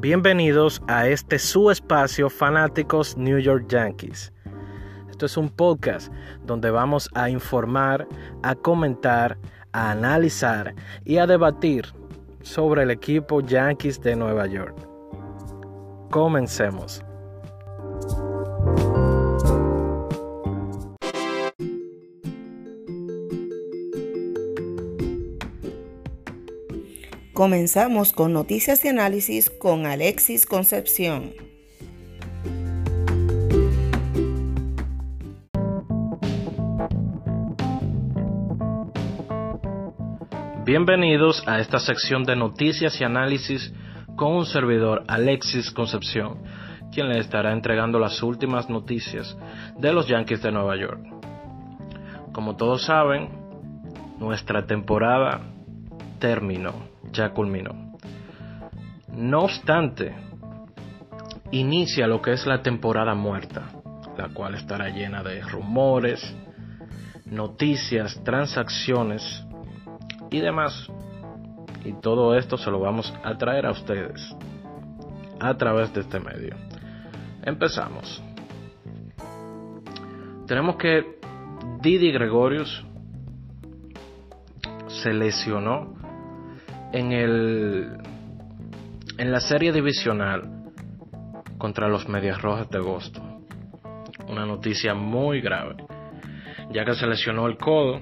Bienvenidos a este su espacio Fanáticos New York Yankees. Esto es un podcast donde vamos a informar, a comentar, a analizar y a debatir sobre el equipo Yankees de Nueva York. Comencemos. Comenzamos con noticias y análisis con Alexis Concepción. Bienvenidos a esta sección de noticias y análisis con un servidor, Alexis Concepción, quien le estará entregando las últimas noticias de los Yankees de Nueva York. Como todos saben, nuestra temporada ya culminó. No obstante, inicia lo que es la temporada muerta, la cual estará llena de rumores, noticias, transacciones y demás. Y todo esto se lo vamos a traer a ustedes a través de este medio. Empezamos. Tenemos que Didi Gregorius se lesionó en la serie divisional contra los Medias Rojas de Boston. Una noticia muy grave, ya que se lesionó el codo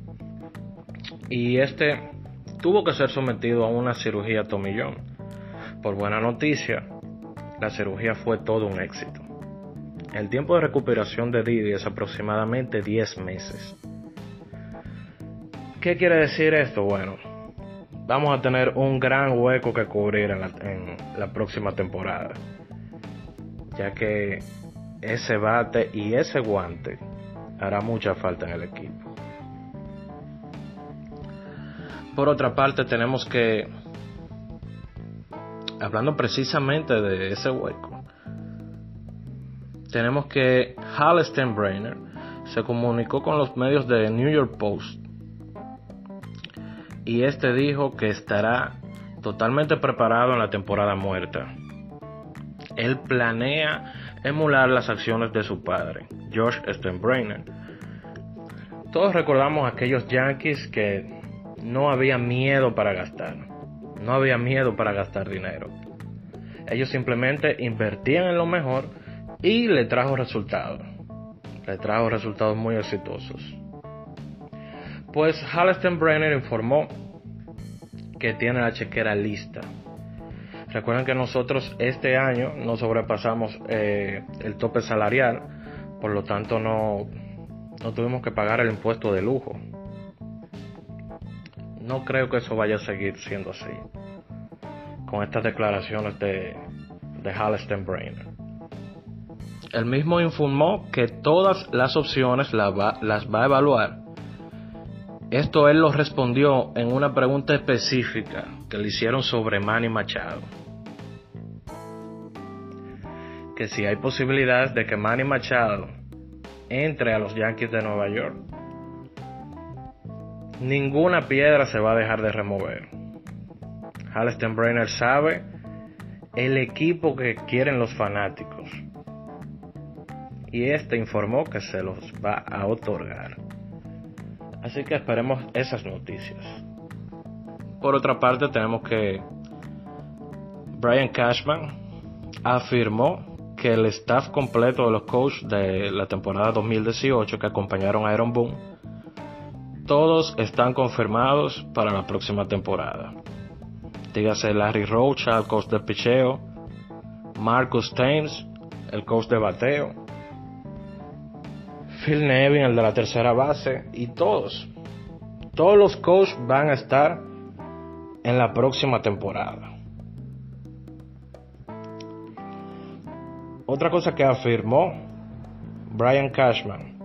y tuvo que ser sometido a una cirugía tomillón. Por buena noticia, la cirugía fue todo un éxito. El tiempo de recuperación de Didi es aproximadamente 10 meses. ¿Qué quiere decir esto? Bueno, vamos a tener un gran hueco que cubrir en la próxima temporada, ya que ese bate y ese guante hará mucha falta en el equipo. Por otra parte, tenemos que, hablando precisamente de ese hueco, tenemos que Hal Steinbrenner se comunicó con los medios de New York Post y dijo que estará totalmente preparado en la temporada muerta. Él planea emular las acciones de su padre, George Steinbrenner. Todos recordamos aquellos Yankees que no había miedo para gastar dinero. Ellos simplemente invertían en lo mejor y le trajo resultados muy exitosos. Pues Hal Steinbrenner informó que tiene la chequera lista. Recuerden que nosotros este año no sobrepasamos el tope salarial, por lo tanto no tuvimos que pagar el impuesto de lujo. No creo que eso vaya a seguir siendo así con estas declaraciones de Hal Steinbrenner. Él mismo informó que todas las opciones las va a evaluar. Esto él lo respondió en una pregunta específica que le hicieron sobre Manny Machado. Que si hay posibilidades de que Manny Machado entre a los Yankees de Nueva York, ninguna piedra se va a dejar de remover. Hal Steinbrenner sabe el equipo que quieren los fanáticos y informó que se los va a otorgar. Así que esperemos esas noticias. Por otra parte, tenemos que Brian Cashman afirmó que el staff completo de los coaches de la temporada 2018 que acompañaron a Aaron Boone, todos están confirmados para la próxima temporada. Dígase Larry Rocha, el coach de picheo, Marcus Thames, el coach de bateo, Phil Nevin, el de la tercera base, y todos los coaches van a estar en la próxima temporada. Otra cosa que afirmó Brian Cashman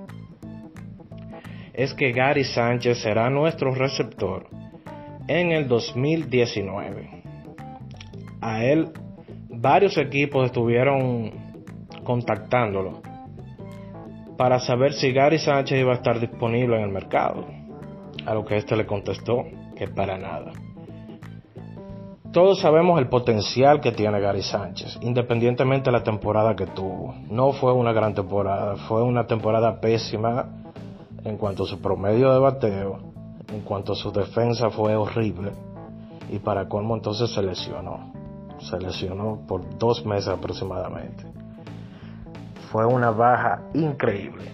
es que Gary Sánchez será nuestro receptor en el 2019. A él varios equipos estuvieron contactándolo para saber si Gary Sánchez iba a estar disponible en el mercado, a lo que le contestó que para nada. Todos sabemos el potencial que tiene Gary Sánchez, independientemente de la temporada que tuvo. No fue una gran temporada, fue una temporada pésima en cuanto a su promedio de bateo, en cuanto a su defensa fue horrible, y para colmo entonces se lesionó por 2 meses aproximadamente. Fue una baja increíble,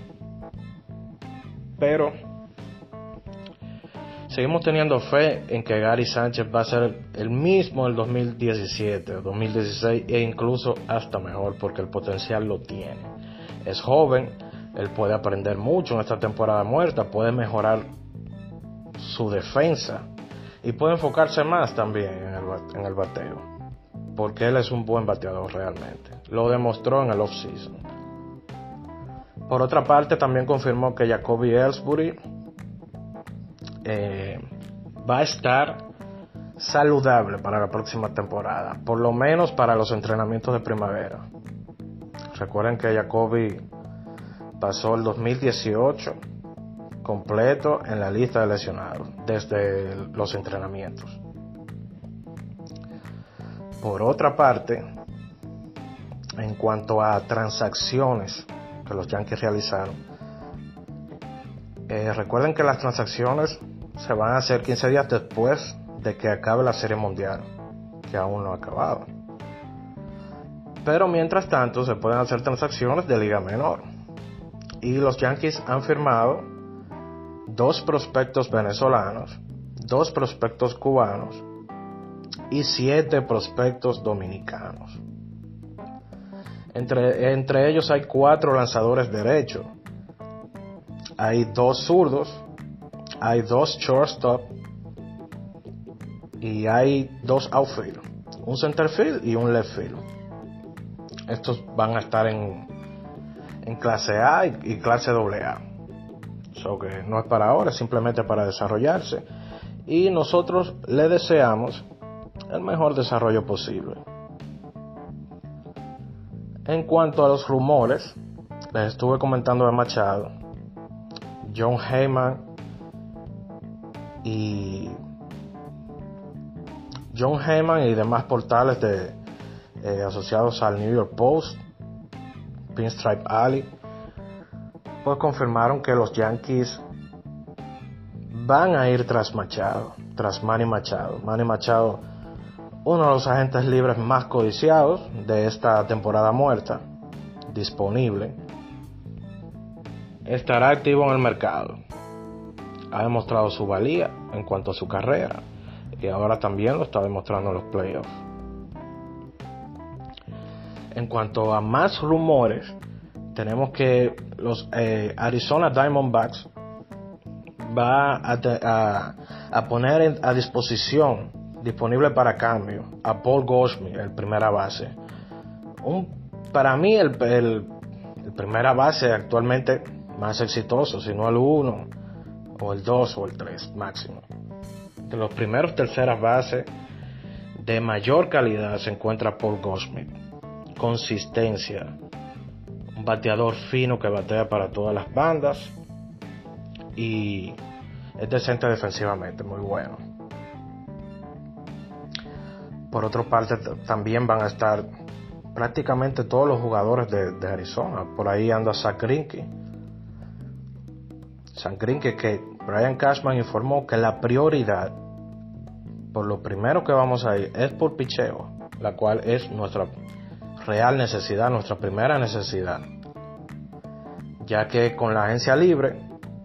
pero seguimos teniendo fe en que Gary Sánchez va a ser el mismo del 2017, 2016 e incluso hasta mejor, porque el potencial lo tiene. Es joven, él puede aprender mucho en esta temporada muerta, puede mejorar su defensa y puede enfocarse más también en el bateo, porque él es un buen bateador realmente. Lo demostró en el off-season. Por otra parte, también confirmó que Jacoby Ellsbury va a estar saludable para la próxima temporada, por lo menos para los entrenamientos de primavera. Recuerden que Jacoby pasó el 2018 completo en la lista de lesionados desde los entrenamientos. Por otra parte, en cuanto a transacciones que los Yankees realizaron, recuerden que las transacciones se van a hacer 15 días después de que acabe la Serie Mundial, que aún no ha acabado. Pero mientras tanto se pueden hacer transacciones de liga menor. Y los Yankees han firmado 2 prospectos venezolanos, 2 prospectos cubanos y 7 prospectos dominicanos. Entre ellos hay 4 lanzadores derechos, hay 2 zurdos, hay 2 shortstop y hay 2 outfield, un center field y un left field. Estos van a estar en clase A y clase AA. So que no es para ahora, es simplemente para desarrollarse. Y nosotros le deseamos el mejor desarrollo posible. En cuanto a los rumores, les estuve comentando de Machado, Jon Heyman y demás portales asociados al New York Post, Pinstripe Alley, pues confirmaron que los Yankees van a ir tras Manny Machado. Manny Machado, uno de los agentes libres más codiciados de esta temporada muerta, disponible, estará activo en el mercado. Ha demostrado su valía en cuanto a su carrera y ahora también lo está demostrando en los playoffs. En cuanto a más rumores, tenemos que los Arizona Diamondbacks va a poner a disposición, disponible para cambio, a Paul Goldschmidt, el primera base. Para mí el primera base actualmente más exitoso, si no el 1 o el 2 o el 3 máximo. De los primeros terceras bases de mayor calidad se encuentra Paul Goldschmidt. Consistencia, un bateador fino que batea para todas las bandas y es decente defensivamente, muy bueno. Por otra parte, también van a estar prácticamente todos los jugadores de Arizona. Por ahí anda Zack Greinke, que Brian Cashman informó que la prioridad, por lo primero que vamos a ir, es por picheo, la cual es nuestra real necesidad, nuestra primera necesidad, ya que con la agencia libre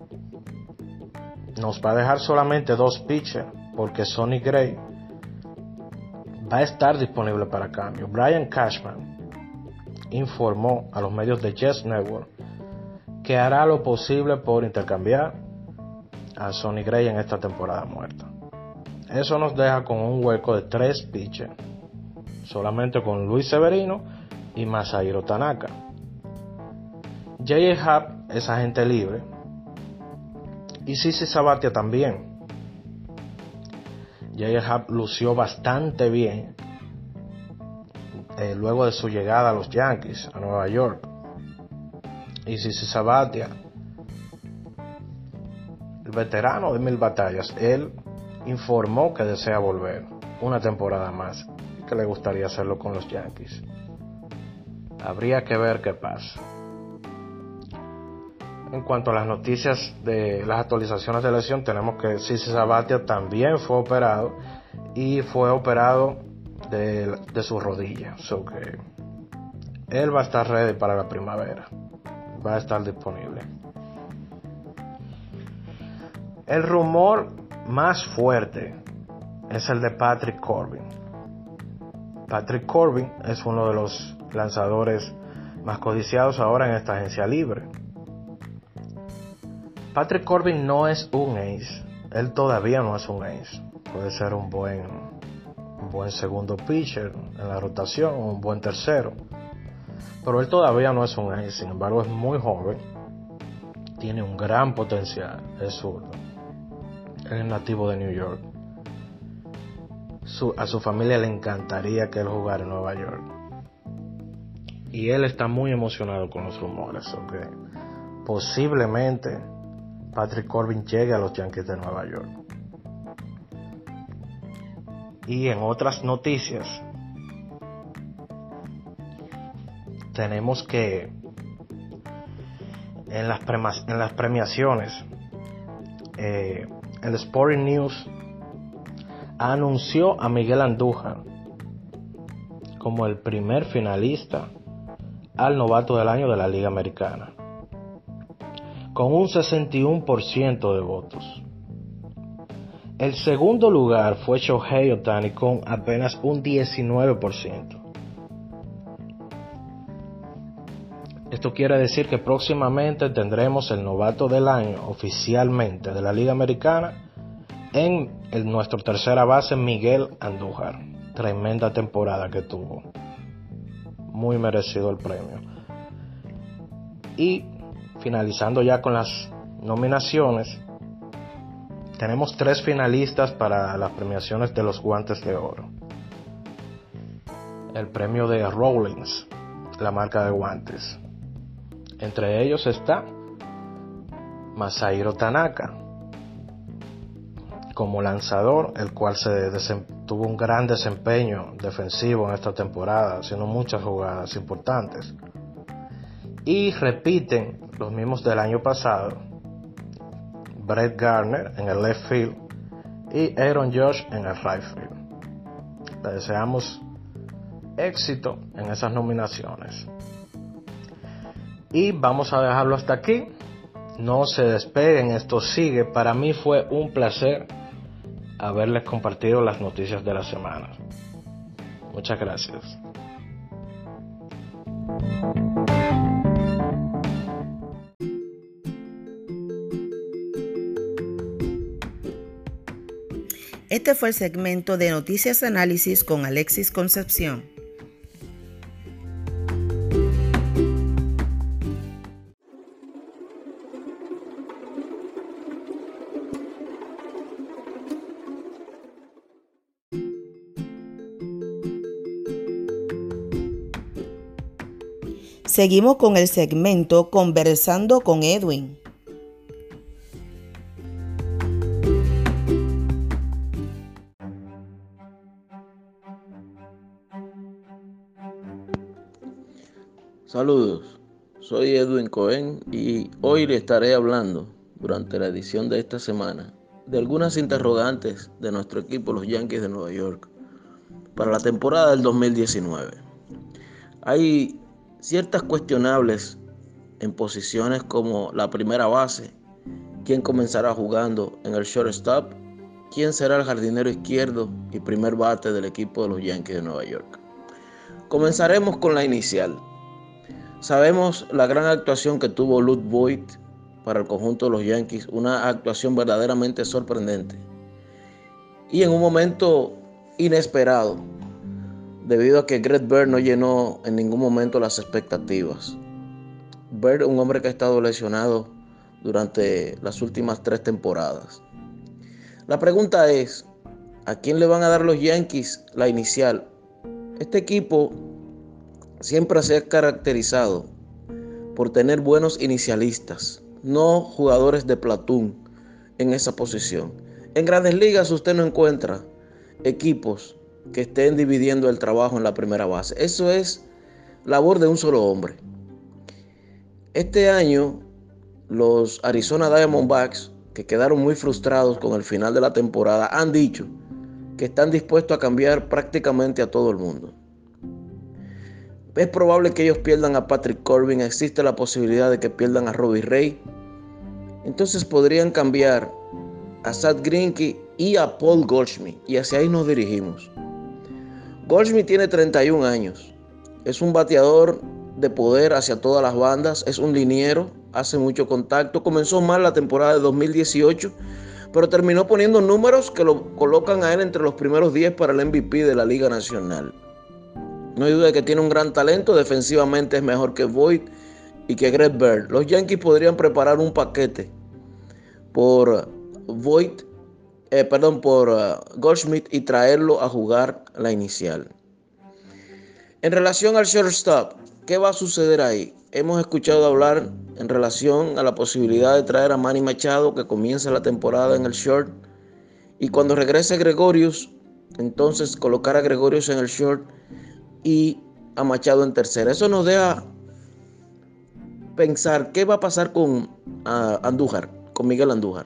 nos va a dejar solamente 2 pitchers, porque Sonny Gray va a estar disponible para cambio. Brian Cashman informó a los medios de Jets Network que hará lo posible por intercambiar a Sonny Gray en esta temporada muerta. Eso nos deja con un hueco de 3 pitchers, solamente con Luis Severino y Masahiro Tanaka. J.A. Happ es agente libre y CC Sabathia también. J.A. Happ lució bastante bien luego de su llegada a los Yankees, a Nueva York. Y CC Sabathia, el veterano de 1000 batallas, él informó que desea volver. una temporada más y que le gustaría hacerlo con los Yankees. Habría que ver qué pasa. En cuanto a las noticias de las actualizaciones de lesión, tenemos que CC Sabathia también fue operado y fue operado de su rodilla, so que él va a estar ready para la primavera, va a estar disponible. El rumor más fuerte es el de Patrick Corbin. Patrick Corbin es uno de los lanzadores más codiciados ahora en esta agencia libre. Patrick Corbin no es un ace, él todavía no es un ace. Puede ser un buen segundo pitcher en la rotación, un buen tercero, pero él todavía no es un ace. Sin embargo, es muy joven, tiene un gran potencial, es zurdo, él es nativo de New York. A su familia le encantaría que él jugara en Nueva York, y él está muy emocionado con los rumores, que posiblemente Patrick Corbin llegue a los Yankees de Nueva York. Y en otras noticias, tenemos que en las premiaciones, el Sporting News anunció a Miguel Andújar como el primer finalista al novato del año de la Liga Americana, con un 61% de votos. El segundo lugar fue Shohei Ohtani con apenas un 19%. Esto quiere decir que próximamente tendremos el novato del año oficialmente de la Liga Americana en nuestro tercera base, Miguel Andújar. Tremenda temporada que tuvo. Muy merecido el premio. Y finalizando ya con las nominaciones, tenemos 3 finalistas para las premiaciones de los Guantes de Oro. El premio de Rawlings, la marca de guantes. Entre ellos está Masahiro Tanaka como lanzador, el cual tuvo un gran desempeño defensivo en esta temporada, haciendo muchas jugadas importantes. Y repiten los mismos del año pasado, Brett Gardner en el left field y Aaron Judge en el right field. Le deseamos éxito en esas nominaciones. Y vamos a dejarlo hasta aquí. No se despeguen, esto sigue. Para mí fue un placer haberles compartido las noticias de la semana. Muchas gracias. Este fue el segmento de Noticias Análisis con Alexis Concepción. Seguimos con el segmento Conversando con Edwin. Saludos, soy Edwin Cohen y hoy le estaré hablando durante la edición de esta semana de algunas interrogantes de nuestro equipo, los Yankees de Nueva York, para la temporada del 2019. Hay ciertas cuestionables en posiciones como la primera base, quién comenzará jugando en el shortstop, quién será el jardinero izquierdo y primer bate del equipo de los Yankees de Nueva York. Comenzaremos con la inicial. Sabemos la gran actuación que tuvo Luke Voit para el conjunto de los Yankees, una actuación verdaderamente sorprendente y en un momento inesperado, debido a que Greg Bird no llenó en ningún momento las expectativas. Bird, un hombre que ha estado lesionado durante las últimas 3 temporadas. La pregunta es, ¿a quién le van a dar los Yankees la inicial? Este equipo siempre se ha caracterizado por tener buenos inicialistas, no jugadores de platoon en esa posición. En Grandes Ligas usted no encuentra equipos que estén dividiendo el trabajo en la primera base. Eso es labor de un solo hombre. Este año, los Arizona Diamondbacks, que quedaron muy frustrados con el final de la temporada, han dicho que están dispuestos a cambiar prácticamente a todo el mundo. Es probable que ellos pierdan a Patrick Corbin, existe la posibilidad de que pierdan a Robbie Ray. Entonces podrían cambiar a Zack Greinke y a Paul Goldschmidt, y hacia ahí nos dirigimos. Goldschmidt tiene 31 años, es un bateador de poder hacia todas las bandas, es un liniero, hace mucho contacto, comenzó mal la temporada de 2018, pero terminó poniendo números que lo colocan a él entre los primeros 10 para el MVP de la Liga Nacional. No hay duda de que tiene un gran talento, defensivamente es mejor que Voit y que Greg Bird. Los Yankees podrían preparar un paquete por Goldschmidt y traerlo a jugar la inicial. En relación al shortstop, ¿qué va a suceder ahí? Hemos escuchado hablar en relación a la posibilidad de traer a Manny Machado, que comienza la temporada en el short, y cuando regrese Gregorius, entonces colocar a Gregorius en el short y a Machado en tercera. Eso nos deja pensar qué va a pasar con Andújar, con Miguel Andújar.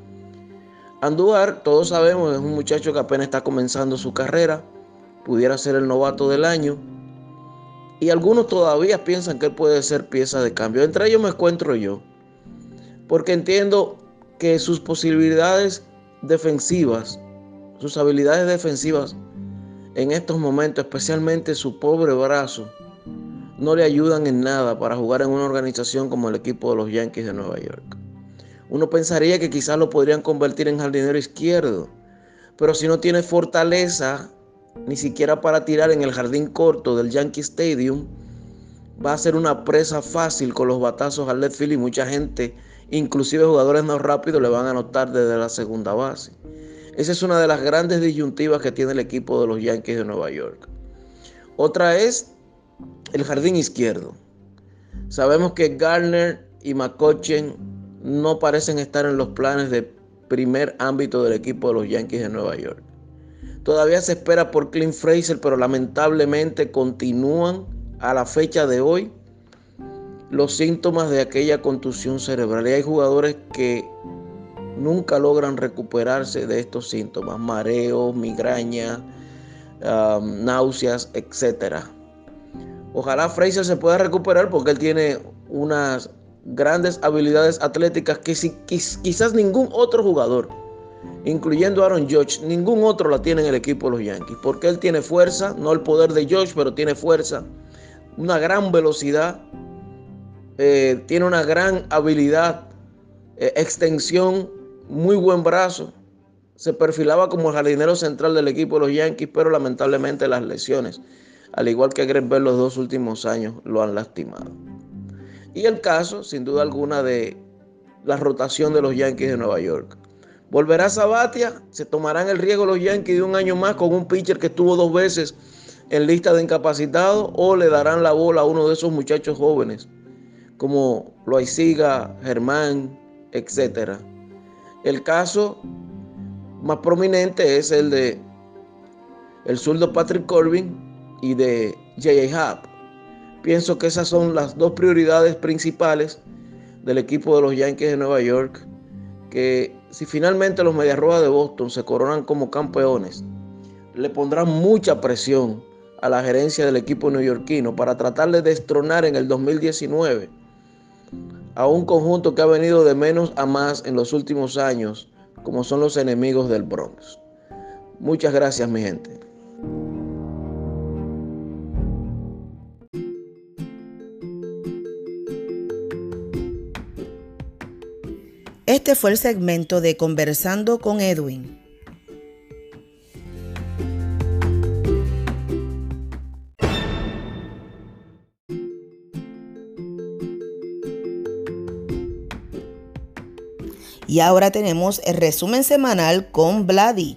Andújar, todos sabemos, es un muchacho que apenas está comenzando su carrera, pudiera ser el novato del año, y algunos todavía piensan que él puede ser pieza de cambio. Entre ellos me encuentro yo, porque entiendo que sus posibilidades defensivas, sus habilidades defensivas en estos momentos, especialmente su pobre brazo, no le ayudan en nada para jugar en una organización como el equipo de los Yankees de Nueva York. Uno pensaría que quizás lo podrían convertir en jardinero izquierdo, pero si no tiene fortaleza, ni siquiera para tirar en el jardín corto del Yankee Stadium, va a ser una presa fácil con los batazos al left field y mucha gente, inclusive jugadores más rápidos, le van a anotar desde la segunda base. Esa es una de las grandes disyuntivas que tiene el equipo de los Yankees de Nueva York. Otra es el jardín izquierdo. Sabemos que Gardner y McCutchen no parecen estar en los planes de primer ámbito del equipo de los Yankees de Nueva York. Todavía se espera por Clint Frazier, pero lamentablemente continúan a la fecha de hoy los síntomas de aquella contusión cerebral. Y hay jugadores que nunca logran recuperarse de estos síntomas: mareos, migraña, náuseas, etc. Ojalá Frazier se pueda recuperar porque él tiene unas grandes habilidades atléticas que quizás ningún otro jugador, incluyendo Aaron Judge, ningún otro la tiene en el equipo de los Yankees, porque él tiene fuerza, no el poder de Judge, pero tiene fuerza, una gran velocidad, tiene una gran habilidad, extensión, muy buen brazo. Se perfilaba como el jardinero central del equipo de los Yankees, pero lamentablemente las lesiones, al igual que Greg Bird, los 2 últimos años lo han lastimado. Y el caso, sin duda alguna, de la rotación de los Yankees de Nueva York. ¿Volverá Sabathia? ¿Se tomarán el riesgo los Yankees de un año más con un pitcher que estuvo 2 veces en lista de incapacitados? ¿O le darán la bola a uno de esos muchachos jóvenes como Loaiziga, Germán, etcétera? El caso más prominente es el de el zurdo Patrick Corbin y de J.A. Happ. Pienso que esas son las 2 prioridades principales del equipo de los Yankees de Nueva York, que si finalmente los Medias Rojas de Boston se coronan como campeones, le pondrán mucha presión a la gerencia del equipo neoyorquino para tratar de destronar en el 2019 a un conjunto que ha venido de menos a más en los últimos años, como son los enemigos del Bronx. Muchas gracias, mi gente. Este fue el segmento de Conversando con Edwin. Y ahora tenemos el resumen semanal con Vladi.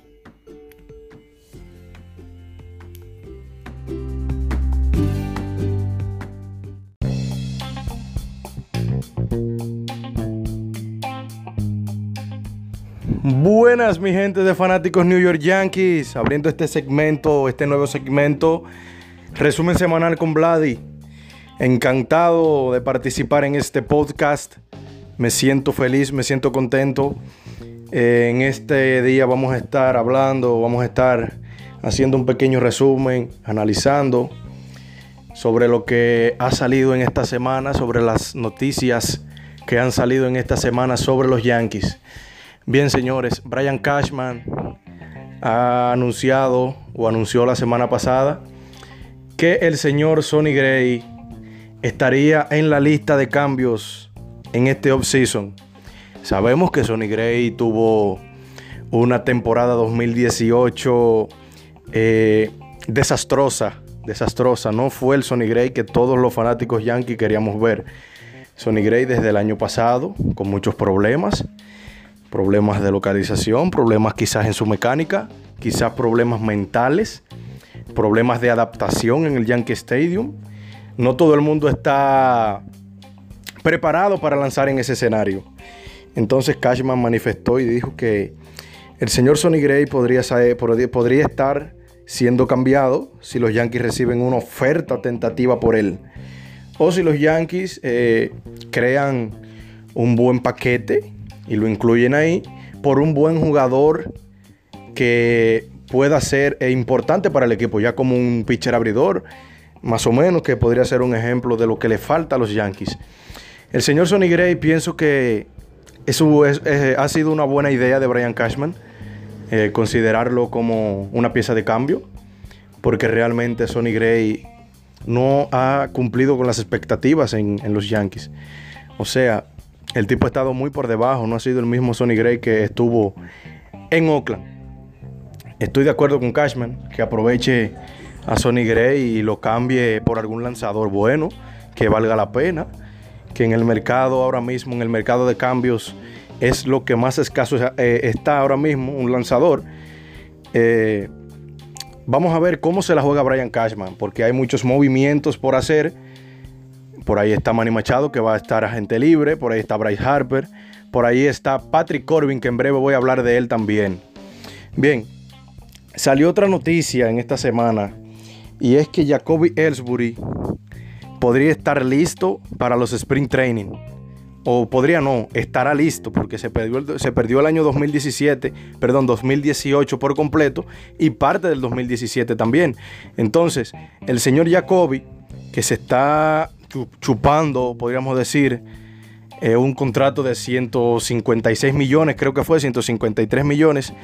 Buenas, mi gente de fanáticos New York Yankees, abriendo este nuevo segmento, resumen semanal con Vladi. Encantado de participar en este podcast, me siento feliz, me siento contento. En este día vamos a estar haciendo un pequeño resumen, analizando sobre lo que ha salido en esta semana, sobre las noticias que han salido en esta semana sobre los Yankees. Bien, señores, Brian Cashman anunció la semana pasada que el señor Sonny Gray estaría en la lista de cambios en este offseason. Sabemos que Sonny Gray tuvo una temporada 2018 desastrosa. No fue el Sonny Gray que todos los fanáticos Yankees queríamos ver. Sonny Gray desde el año pasado con muchos problemas de localización, problemas quizás en su mecánica, quizás problemas mentales, problemas de adaptación en el Yankee Stadium. No todo el mundo está preparado para lanzar en ese escenario. Entonces Cashman manifestó y dijo que el señor Sonny Gray podría estar siendo cambiado si los Yankees reciben una oferta tentativa por él, o si los Yankees crean un buen paquete y lo incluyen ahí por un buen jugador que pueda ser importante para el equipo, ya como un pitcher abridor, más o menos, que podría ser un ejemplo de lo que le falta a los Yankees. El señor Sonny Gray, pienso que eso ha sido una buena idea de Brian Cashman, considerarlo como una pieza de cambio, porque realmente Sonny Gray no ha cumplido con las expectativas en los Yankees. O sea, el tipo ha estado muy por debajo, no ha sido el mismo Sonny Gray que estuvo en Oakland. Estoy de acuerdo con Cashman que aproveche a Sonny Gray y lo cambie por algún lanzador bueno, que valga la pena, que en el mercado ahora mismo, en el mercado de cambios, es lo que más escaso está ahora mismo, un lanzador. Vamos a ver cómo se la juega Brian Cashman, porque hay muchos movimientos por hacer. Por ahí está Manny Machado, que va a estar agente libre. Por ahí está Bryce Harper. Por ahí está Patrick Corbin, que en breve voy a hablar de él también. Bien, salió otra noticia en esta semana, y es que Jacoby Ellsbury podría estar listo para los Spring Training. O podría no, estará listo, porque se perdió el año 2018 por completo, y parte del 2017 también. Entonces, el señor Jacoby, que se está chupando, podríamos decir, un contrato de 156 millones, creo que fue 153 millones,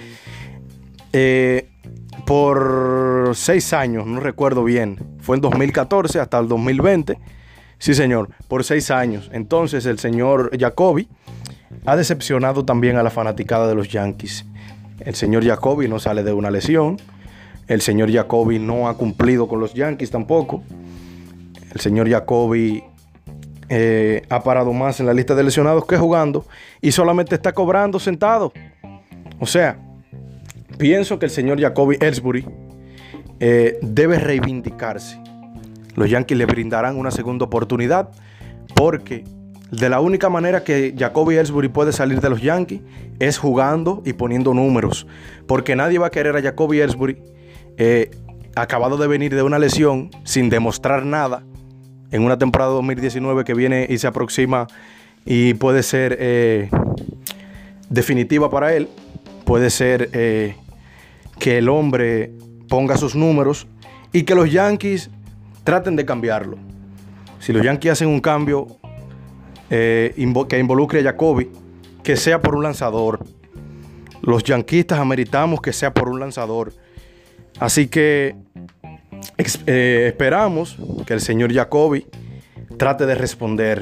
por 6 años, no recuerdo bien, fue en 2014 hasta el 2020, sí señor, por 6 años. Entonces el señor Jacoby ha decepcionado también a la fanaticada de los Yankees. El señor Jacoby no sale de una lesión, el señor Jacoby no ha cumplido con los Yankees tampoco. El señor Jacoby ha parado más en la lista de lesionados que jugando, y solamente está cobrando sentado. O sea, pienso que el señor Jacoby Ellsbury debe reivindicarse. Los Yankees le brindarán una segunda oportunidad, porque de la única manera que Jacoby Ellsbury puede salir de los Yankees es jugando y poniendo números, porque nadie va a querer a Jacoby Ellsbury acabado de venir de una lesión, sin demostrar nada, en una temporada 2019 que viene y se aproxima y puede ser definitiva para él. Puede ser que el hombre ponga sus números y que los Yankees traten de cambiarlo. Si los Yankees hacen un cambio que involucre a Jacoby, que sea por un lanzador. Los yanquistas ameritamos que sea por un lanzador. Así que esperamos que el señor Jacoby trate de responder,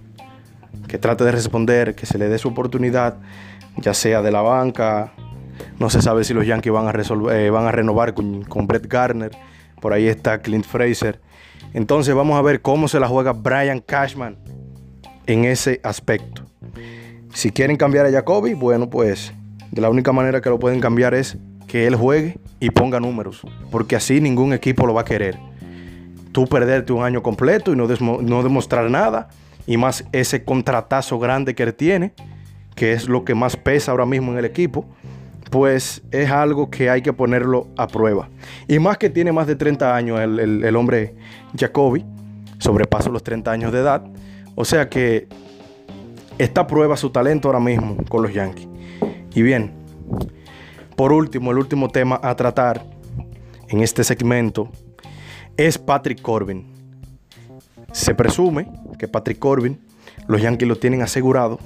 que se le dé su oportunidad, ya sea de la banca. No se sabe si los Yankees van a renovar con Brett Gardner. Por ahí está Clint Frazier. Entonces vamos a ver cómo se la juega Brian Cashman en ese aspecto. Si quieren cambiar a Jacoby, bueno, pues de la única manera que lo pueden cambiar es que él juegue y ponga números, porque así ningún equipo lo va a querer. Tú perderte un año completo y no demostrar nada, y más ese contratazo grande que él tiene, que es lo que más pesa ahora mismo en el equipo, pues es algo que hay que ponerlo a prueba. Y más que tiene más de 30 años el hombre Jacoby, sobrepasa los 30 años de edad. O sea que está a prueba su talento ahora mismo con los Yankees. Y bien, por último, el último tema a tratar en este segmento es Patrick Corbin. Se presume que Patrick Corbin, los Yankees lo tienen asegurado.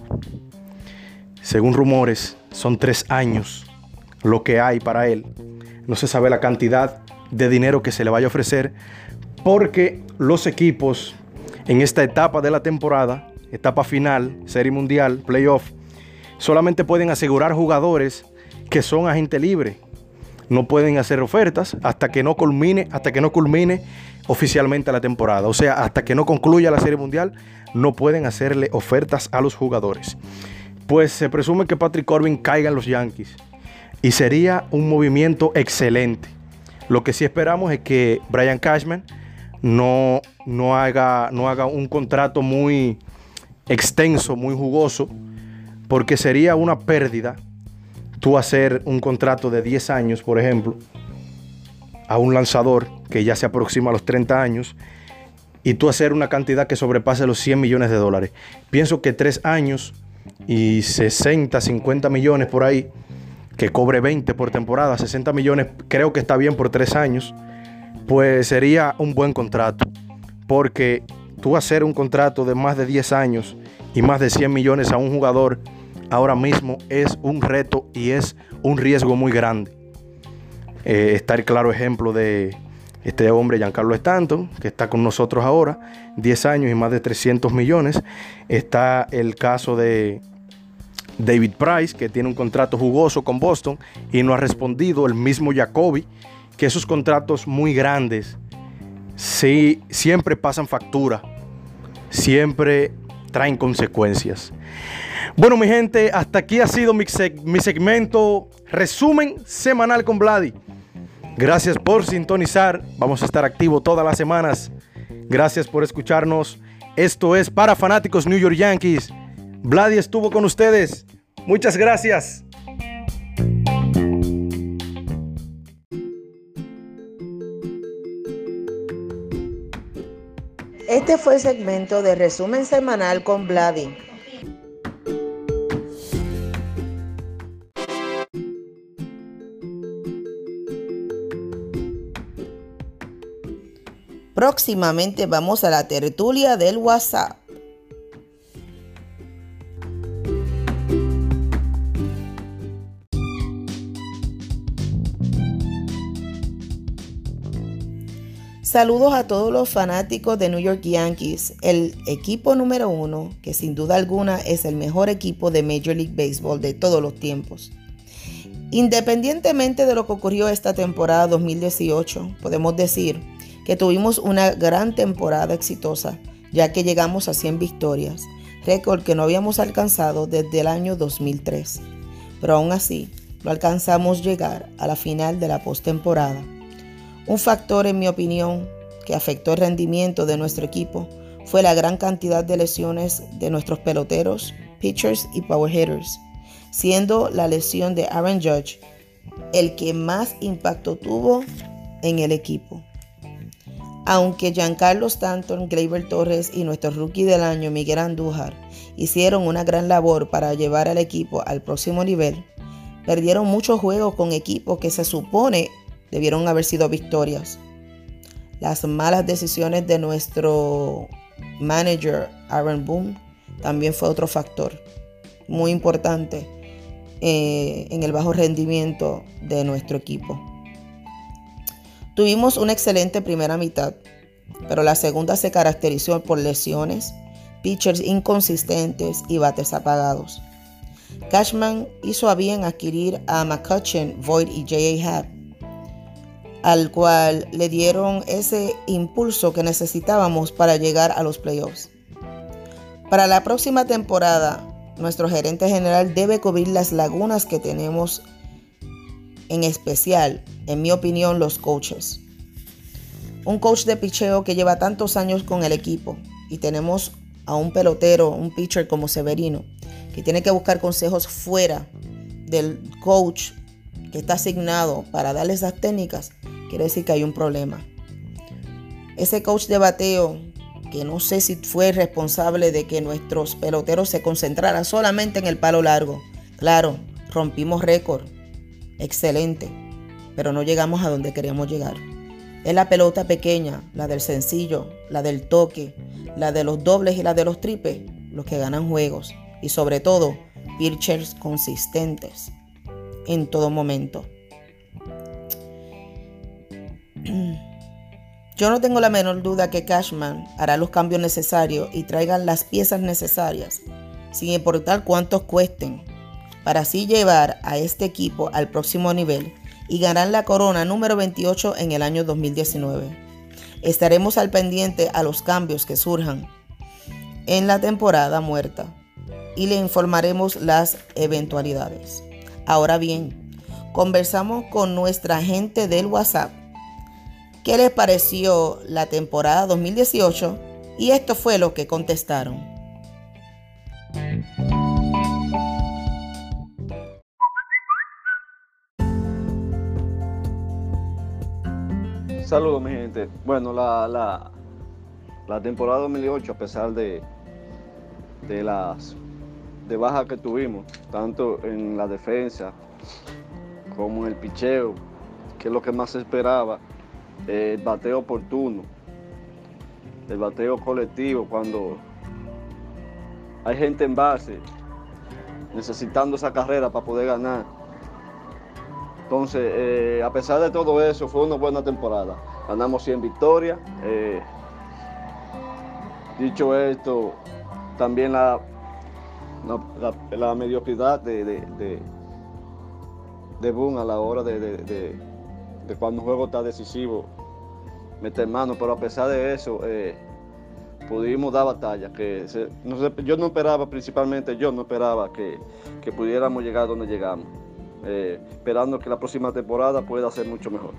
Según rumores, son 3 años lo que hay para él. No se sabe la cantidad de dinero que se le vaya a ofrecer, porque los equipos en esta etapa de la temporada, etapa final, Serie Mundial, Playoff, solamente pueden asegurar jugadores que son agente libre. No pueden hacer ofertas hasta que no culmine oficialmente la temporada. O sea, hasta que no concluya la Serie Mundial, no pueden hacerle ofertas a los jugadores. Pues se presume que Patrick Corbin caiga en los Yankees y sería un movimiento excelente. Lo que sí esperamos es que Brian Cashman no haga un contrato muy extenso, muy jugoso, porque sería una pérdida tú hacer un contrato de 10 años, por ejemplo, a un lanzador que ya se aproxima a los 30 años, y tú hacer una cantidad que sobrepase los $100 millones. Pienso que 3 años y 60, 50 millones por ahí, que cobre 20 por temporada, 60 millones, creo que está bien por 3 años, pues sería un buen contrato. Porque tú hacer un contrato de más de 10 años y más de 100 millones a un jugador ahora mismo es un reto y es un riesgo muy grande. Está el claro ejemplo de este hombre, Giancarlo Stanton, que está con nosotros ahora, 10 años y más de 300 millones. Está el caso de David Price, que tiene un contrato jugoso con Boston y no ha respondido. El mismo Jacoby, que esos contratos muy grandes sí, siempre pasan factura, siempre traen consecuencias. Bueno, mi gente, hasta aquí ha sido mi segmento resumen semanal con Vladi. Gracias por sintonizar. Vamos a estar activos todas las semanas. Gracias por escucharnos. Esto es para fanáticos New York Yankees. Vladi estuvo con ustedes. Muchas gracias. Este fue el segmento de resumen semanal con Vladi. Próximamente vamos a la tertulia del WhatsApp. Saludos a todos los fanáticos de New York Yankees, el equipo número 1, que sin duda alguna es el mejor equipo de Major League Baseball de todos los tiempos. Independientemente de lo que ocurrió esta temporada 2018, podemos decir que tuvimos una gran temporada exitosa, ya que llegamos a 100 victorias, récord que no habíamos alcanzado desde el año 2003. Pero aún así, no alcanzamos llegar a la final de la postemporada. Un factor, en mi opinión, que afectó el rendimiento de nuestro equipo fue la gran cantidad de lesiones de nuestros peloteros, pitchers y power hitters, siendo la lesión de Aaron Judge el que más impacto tuvo en el equipo. Aunque Giancarlo Stanton, Gleyber Torres y nuestro rookie del año, Miguel Andújar, hicieron una gran labor para llevar al equipo al próximo nivel, perdieron muchos juegos con equipos que se supone debieron haber sido victorias. Las malas decisiones de nuestro manager Aaron Boone también fue otro factor muy importante en el bajo rendimiento de nuestro equipo. Tuvimos una excelente primera mitad, pero la segunda se caracterizó por lesiones, pitchers inconsistentes y bates apagados. Cashman hizo a bien adquirir a McCutchen, Voit y J.A. Happ, al cual le dieron ese impulso que necesitábamos para llegar a los playoffs. Para la próxima temporada, nuestro gerente general debe cubrir las lagunas que tenemos, en especial, en mi opinión, los coaches. Un coach de picheo que lleva tantos años con el equipo, y tenemos a un pelotero, un pitcher como Severino, que tiene que buscar consejos fuera del coach que está asignado para darle esas técnicas, quiere decir que hay un problema. Ese coach de bateo, que no sé si fue responsable de que nuestros peloteros se concentraran solamente en el palo largo. Claro, rompimos récord, excelente, pero no llegamos a donde queríamos llegar. Es la pelota pequeña, la del sencillo, la del toque, la de los dobles y la de los triples, los que ganan juegos. Y sobre todo, pitchers consistentes en todo momento. Yo no tengo la menor duda que Cashman hará los cambios necesarios y traigan las piezas necesarias, sin importar cuántos cuesten, para así llevar a este equipo al próximo nivel y ganar la corona número 28 en el año 2019. Estaremos al pendiente a los cambios que surjan en la temporada muerta y le informaremos las eventualidades. Ahora bien, conversamos con nuestra gente del WhatsApp. ¿Qué les pareció la temporada 2018? Y esto fue lo que contestaron. Saludos mi gente. Bueno, la temporada 2008, a pesar de las bajas que tuvimos, tanto en la defensa como en el picheo, que es lo que más se esperaba, el bateo oportuno, el bateo colectivo, cuando hay gente en base necesitando esa carrera para poder ganar. Entonces, a pesar de todo eso, fue una buena temporada. Ganamos 100 victorias. Dicho esto, también la mediocridad de Boone a la hora de cuando un juego está decisivo, meter mano, pero a pesar de eso, pudimos dar batalla. Yo no esperaba que pudiéramos llegar donde llegamos. Esperando que la próxima temporada pueda ser mucho mejor.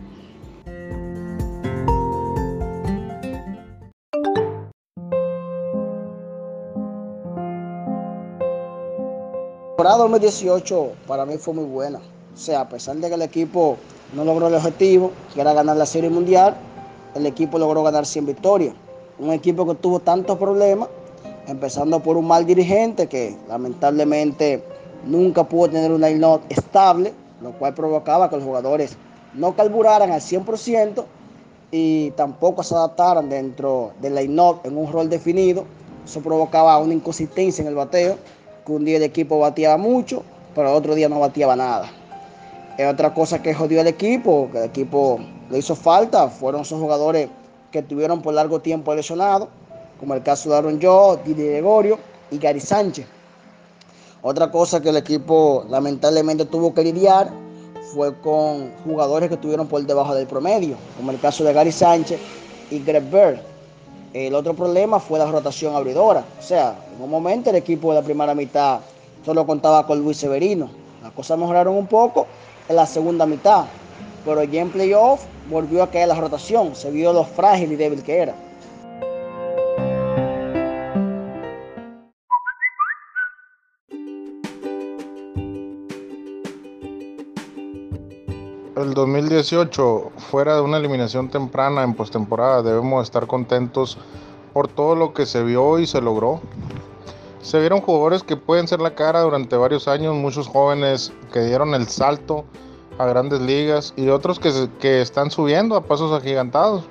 La temporada 2018 para mí fue muy buena. O sea, a pesar de que el equipo no logró el objetivo, que era ganar la Serie Mundial, el equipo logró ganar 100 victorias. Un equipo que tuvo tantos problemas, empezando por un mal dirigente que lamentablemente nunca pudo tener un line-up estable, lo cual provocaba que los jugadores no carburaran al 100% y tampoco se adaptaran dentro del line-up en un rol definido. Eso provocaba una inconsistencia en el bateo, que un día el equipo bateaba mucho, pero el otro día no bateaba nada. Otra cosa que jodió al equipo, que el equipo le hizo falta, fueron esos jugadores que estuvieron por largo tiempo lesionados, como el caso de Aaron Judge, Didi Gregorio y Gary Sánchez. Otra cosa que el equipo lamentablemente tuvo que lidiar fue con jugadores que estuvieron por debajo del promedio, como el caso de Gary Sánchez y Greg Bird. El otro problema fue la rotación abridora. O sea, en un momento el equipo de la primera mitad solo contaba con Luis Severino. Las cosas mejoraron un poco en la segunda mitad, pero ya en playoff volvió a caer la rotación. Se vio lo frágil y débil que era. El 2018, fuera de una eliminación temprana en postemporada, debemos estar contentos por todo lo que se vio y se logró. Se vieron jugadores que pueden ser la cara durante varios años, muchos jóvenes que dieron el salto a grandes ligas y otros que están subiendo a pasos agigantados.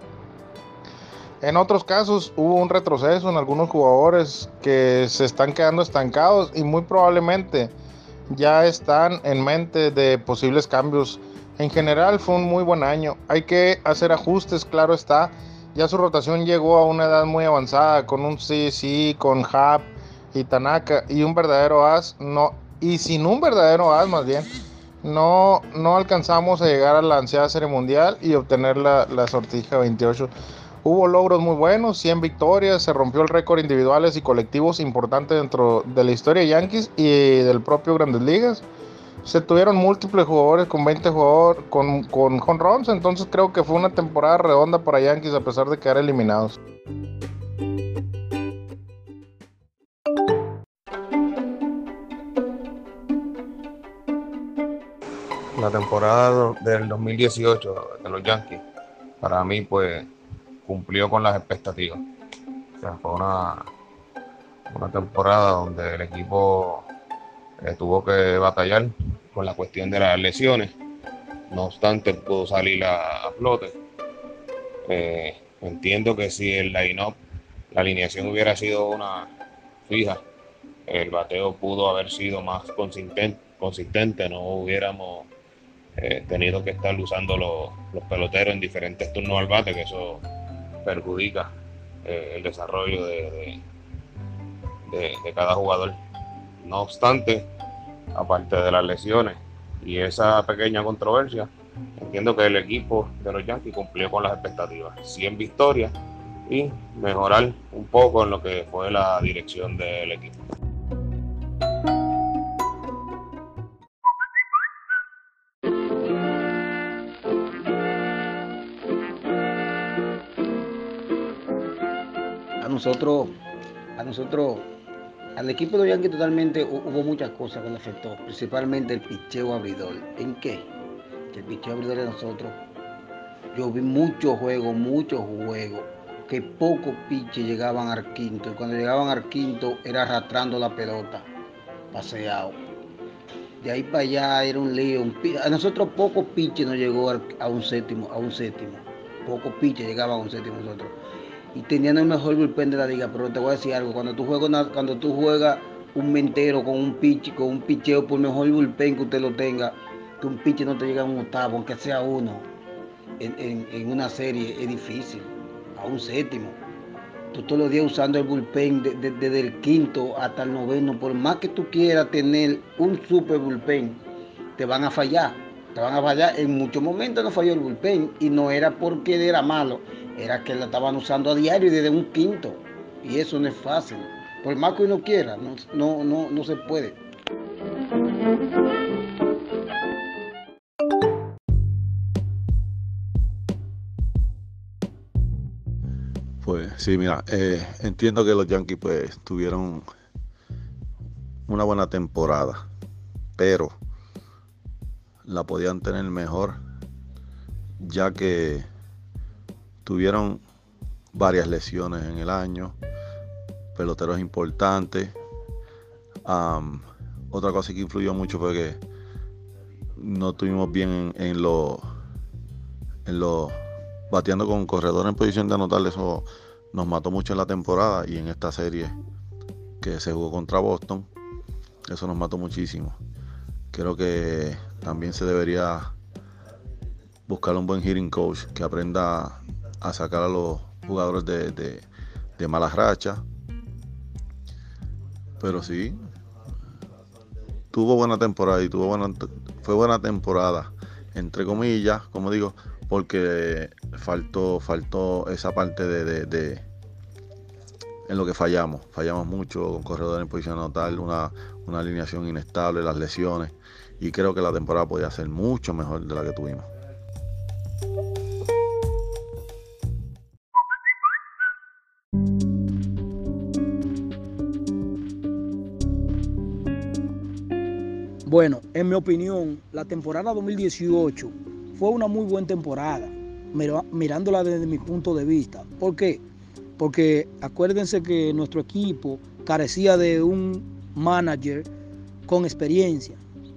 En otros casos hubo un retroceso en algunos jugadores que se están quedando estancados y muy probablemente ya están en mente de posibles cambios. En general fue un muy buen año. Hay que hacer ajustes, claro está. Ya su rotación llegó a una edad muy avanzada con un CC, con Happ y Tanaka y un verdadero as, sin un verdadero as más bien. No alcanzamos a llegar a la ansiada Serie Mundial y obtener la sortija 28. Hubo logros muy buenos, 100 victorias, se rompió el récord individuales y colectivos importante dentro de la historia de Yankees y del propio Grandes Ligas. Se tuvieron múltiples jugadores con 20 jugadores con home runs, entonces creo que fue una temporada redonda para Yankees a pesar de quedar eliminados. La temporada del 2018 de los Yankees, para mí, pues, cumplió con las expectativas. O sea, fue una temporada donde el equipo tuvo que batallar con la cuestión de las lesiones. No obstante, pudo salir a flote. Entiendo que si el line-up, la alineación hubiera sido una fija, el bateo pudo haber sido más consistente, no hubiéramos tenido que estar usando los peloteros en diferentes turnos al bate, que eso perjudica el desarrollo de cada jugador. No obstante, aparte de las lesiones y esa pequeña controversia, entiendo que el equipo de los Yankees cumplió con las expectativas. 100 victorias y mejorar un poco en lo que fue la dirección del equipo. Al equipo de los Yankees totalmente hubo muchas cosas que le afectó, principalmente el picheo abridor. ¿En qué? Que el picheo abridor de nosotros, yo vi muchos juegos, que pocos piches llegaban al quinto, y cuando llegaban al quinto era arrastrando la pelota, paseado. De ahí para allá era un lío. A nosotros pocos piches nos llegó a un séptimo. Pocos piches llegaban a un séptimo nosotros. Y tenían el mejor bullpen de la liga, pero te voy a decir algo, cuando tú juegas un mentero con un picheo, por mejor bullpen que usted lo tenga, que un piche no te llega a un octavo, aunque sea uno, en una serie es difícil, a un séptimo. Tú todos los días usando el bullpen desde el quinto hasta el noveno, por más que tú quieras tener un super bullpen, te van a fallar. En muchos momentos no falló el bullpen y no era porque era malo, era que lo estaban usando a diario desde un quinto, y eso no es fácil. Por más que uno quiera, no se puede. Pues sí, mira, entiendo que los Yankees pues tuvieron una buena temporada, pero la podían tener mejor, ya que tuvieron varias lesiones en el año, peloteros importantes. Otra cosa que influyó mucho fue que no estuvimos bien en los bateando con corredores en posición de anotar. Eso nos mató mucho en la temporada, y en esta serie que se jugó contra Boston, eso nos mató muchísimo. Creo que también se debería buscar un buen hitting coach que aprenda a sacar a los jugadores de malas rachas. Pero sí, tuvo buena temporada y fue buena temporada, entre comillas, como digo, porque faltó esa parte en lo que fallamos mucho, con corredores en posición anotar, una alineación inestable, las lesiones, y creo que la temporada podía ser mucho mejor de la que tuvimos. Bueno, en mi opinión, la temporada 2018 fue una muy buena temporada, mirándola desde mi punto de vista. ¿Por qué? Porque acuérdense que nuestro equipo carecía de un manager con experiencia.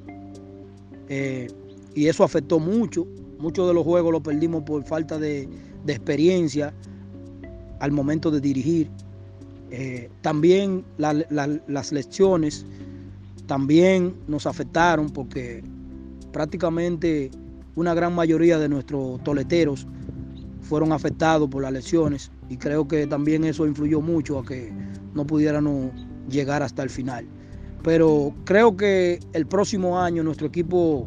Y eso afectó mucho. Muchos de los juegos los perdimos por falta de experiencia al momento de dirigir. También las lesiones también nos afectaron, porque prácticamente una gran mayoría de nuestros toleteros fueron afectados por las lesiones, y creo que también eso influyó mucho a que no pudiéramos llegar hasta el final. Pero creo que el próximo año nuestro equipo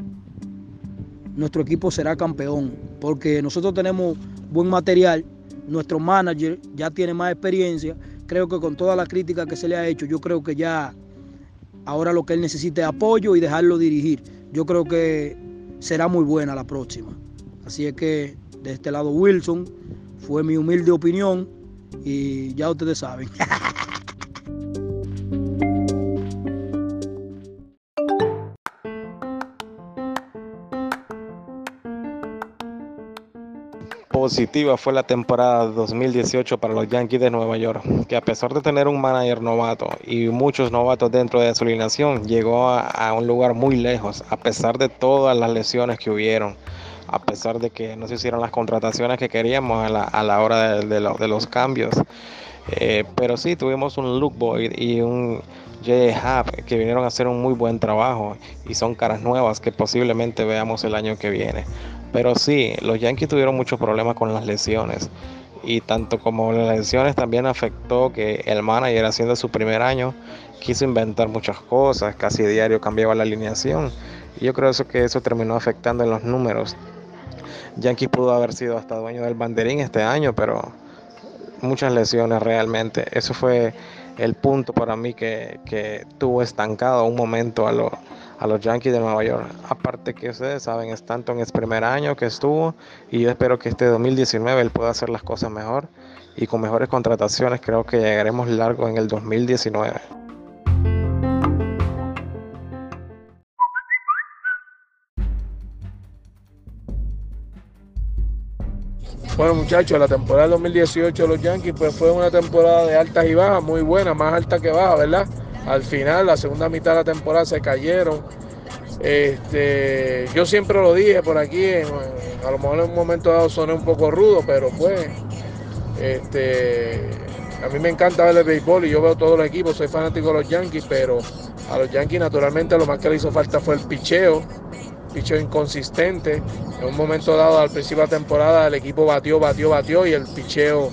será campeón, porque nosotros tenemos buen material, nuestro manager ya tiene más experiencia. Creo que con toda la crítica que se le ha hecho, yo creo que ya ahora lo que él necesita es apoyo y dejarlo dirigir. Yo creo que será muy buena la próxima. Así es que de este lado, Wilson, fue mi humilde opinión y ya ustedes saben. positiva fue la temporada 2018 para los Yankees de Nueva York, que a pesar de tener un manager novato y muchos novatos dentro de su alineación, llegó a un lugar muy lejos, a pesar de todas las lesiones que hubieron, a pesar de que no se hicieron las contrataciones que queríamos a la hora de los cambios. Pero sí, tuvimos un Luke Boyd y un J.A. Happ que vinieron a hacer un muy buen trabajo y son caras nuevas que posiblemente veamos el año que viene. Pero sí, los Yankees tuvieron muchos problemas con las lesiones y tanto como las lesiones también afectó que el manager haciendo su primer año quiso inventar muchas cosas, casi diario cambiaba la alineación y yo creo que eso terminó afectando en los números. Yankees pudo haber sido hasta dueño del banderín este año, pero muchas lesiones realmente. Eso fue el punto para mí que tuvo estancado un momento a los Yankees de Nueva York. Aparte que ustedes saben, Stanton es primer año que estuvo y yo espero que este 2019 él pueda hacer las cosas mejor y con mejores contrataciones creo que llegaremos largo en el 2019. Bueno, muchachos, la temporada 2018 de los Yankees pues fue una temporada de altas y bajas, muy buena, más alta que baja, ¿verdad? Al final, la segunda mitad de la temporada se cayeron. Yo siempre lo dije por aquí, a lo mejor en un momento dado soné un poco rudo, pero pues a mí me encanta ver el béisbol y yo veo todos los equipos, soy fanático de los Yankees, pero a los Yankees naturalmente lo más que le hizo falta fue el picheo inconsistente. En un momento dado al principio de la temporada el equipo batió y el picheo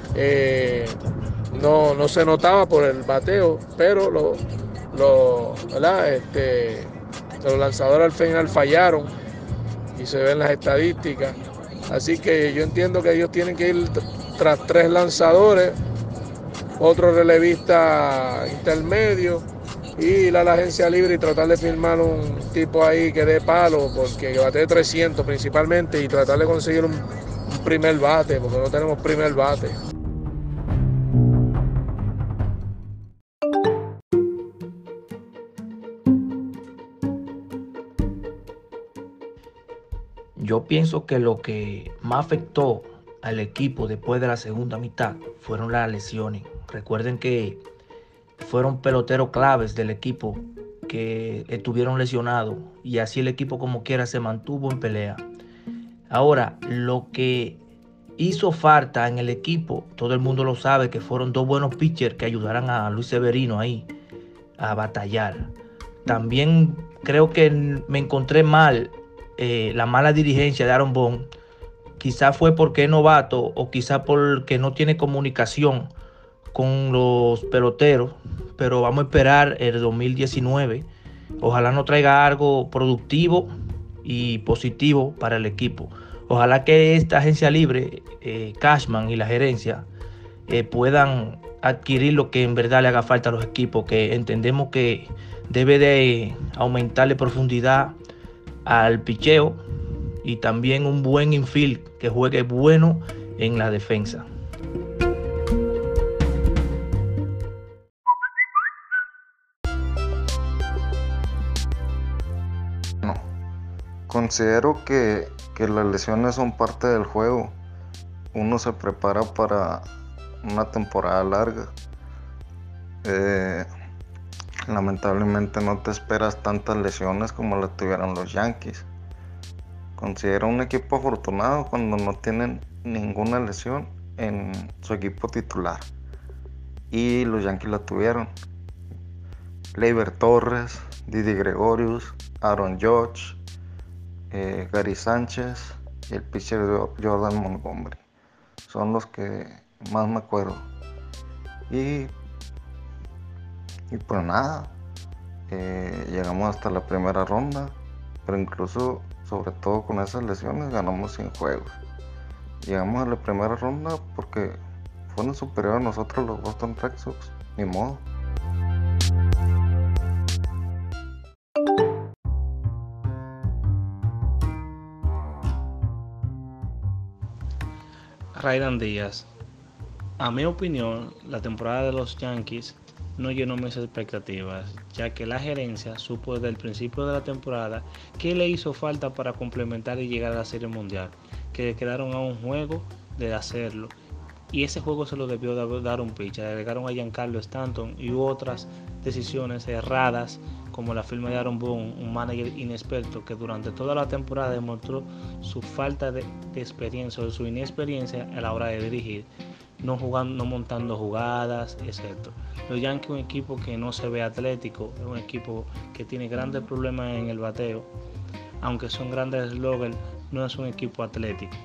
no se notaba por el bateo, pero ¿verdad? Los lanzadores al final fallaron y se ven las estadísticas. Así que yo entiendo que ellos tienen que ir tras 3 lanzadores, otro relevista intermedio y ir a la agencia libre y tratar de firmar un tipo ahí que dé palo, porque bate 300 principalmente, y tratar de conseguir un primer bate, porque no tenemos primer bate. Yo pienso que lo que más afectó al equipo después de la segunda mitad fueron las lesiones. Recuerden que fueron peloteros claves del equipo que estuvieron lesionados y así el equipo como quiera se mantuvo en pelea. Ahora, lo que hizo falta en el equipo, todo el mundo lo sabe, que fueron 2 buenos pitchers que ayudaran a Luis Severino ahí a batallar. También creo que me encontré mal la mala dirigencia de Aaron Boone. Quizás fue porque es novato o quizás porque no tiene comunicación con los peloteros, pero vamos a esperar el 2019. Ojalá nos traiga algo productivo y positivo para el equipo. Ojalá que esta agencia libre, Cashman y la gerencia puedan adquirir lo que en verdad le haga falta a los equipos, que entendemos que debe de aumentarle profundidad al picheo y también un buen infield que juegue bueno en la defensa. Considero que las lesiones son parte del juego. Uno se prepara para una temporada larga. Lamentablemente no te esperas tantas lesiones como las tuvieron los Yankees. Considero un equipo afortunado cuando no tienen ninguna lesión en su equipo titular. Y los Yankees la tuvieron. Gleyber Torres, Didi Gregorius, Aaron Judge, Gary Sánchez y el pitcher Jordan Montgomery. Son los que más me acuerdo. Y pues nada, llegamos hasta la primera ronda, pero incluso, sobre todo con esas lesiones, ganamos 100 juegos. Llegamos a la primera ronda porque fueron superiores a nosotros los Boston Red Sox, ni modo. Ryan Díaz. A mi opinión, la temporada de los Yankees no llenó mis expectativas, ya que la gerencia supo desde el principio de la temporada que le hizo falta para complementar y llegar a la Serie Mundial, que quedaron a un juego de hacerlo. Y ese juego se lo debió dar un pitcher. Agregaron a Giancarlo Stanton y otras decisiones erradas, como la firma de Aaron Boone, un manager inexperto que durante toda la temporada demostró su falta de experiencia o su inexperiencia a la hora de dirigir, no montando jugadas, etc. Los Yankees, un equipo que no se ve atlético, es un equipo que tiene grandes problemas en el bateo, aunque son grandes sloggers, no es un equipo atlético.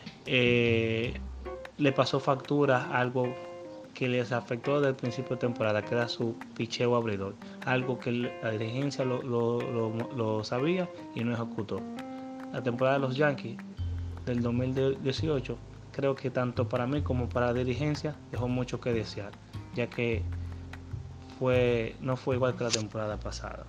Le pasó factura algo que les afectó desde el principio de temporada, que era su picheo abridor, algo que la dirigencia lo sabía y no ejecutó. La temporada de los Yankees del 2018, creo que tanto para mí como para la dirigencia dejó mucho que desear, ya que no fue igual que la temporada pasada.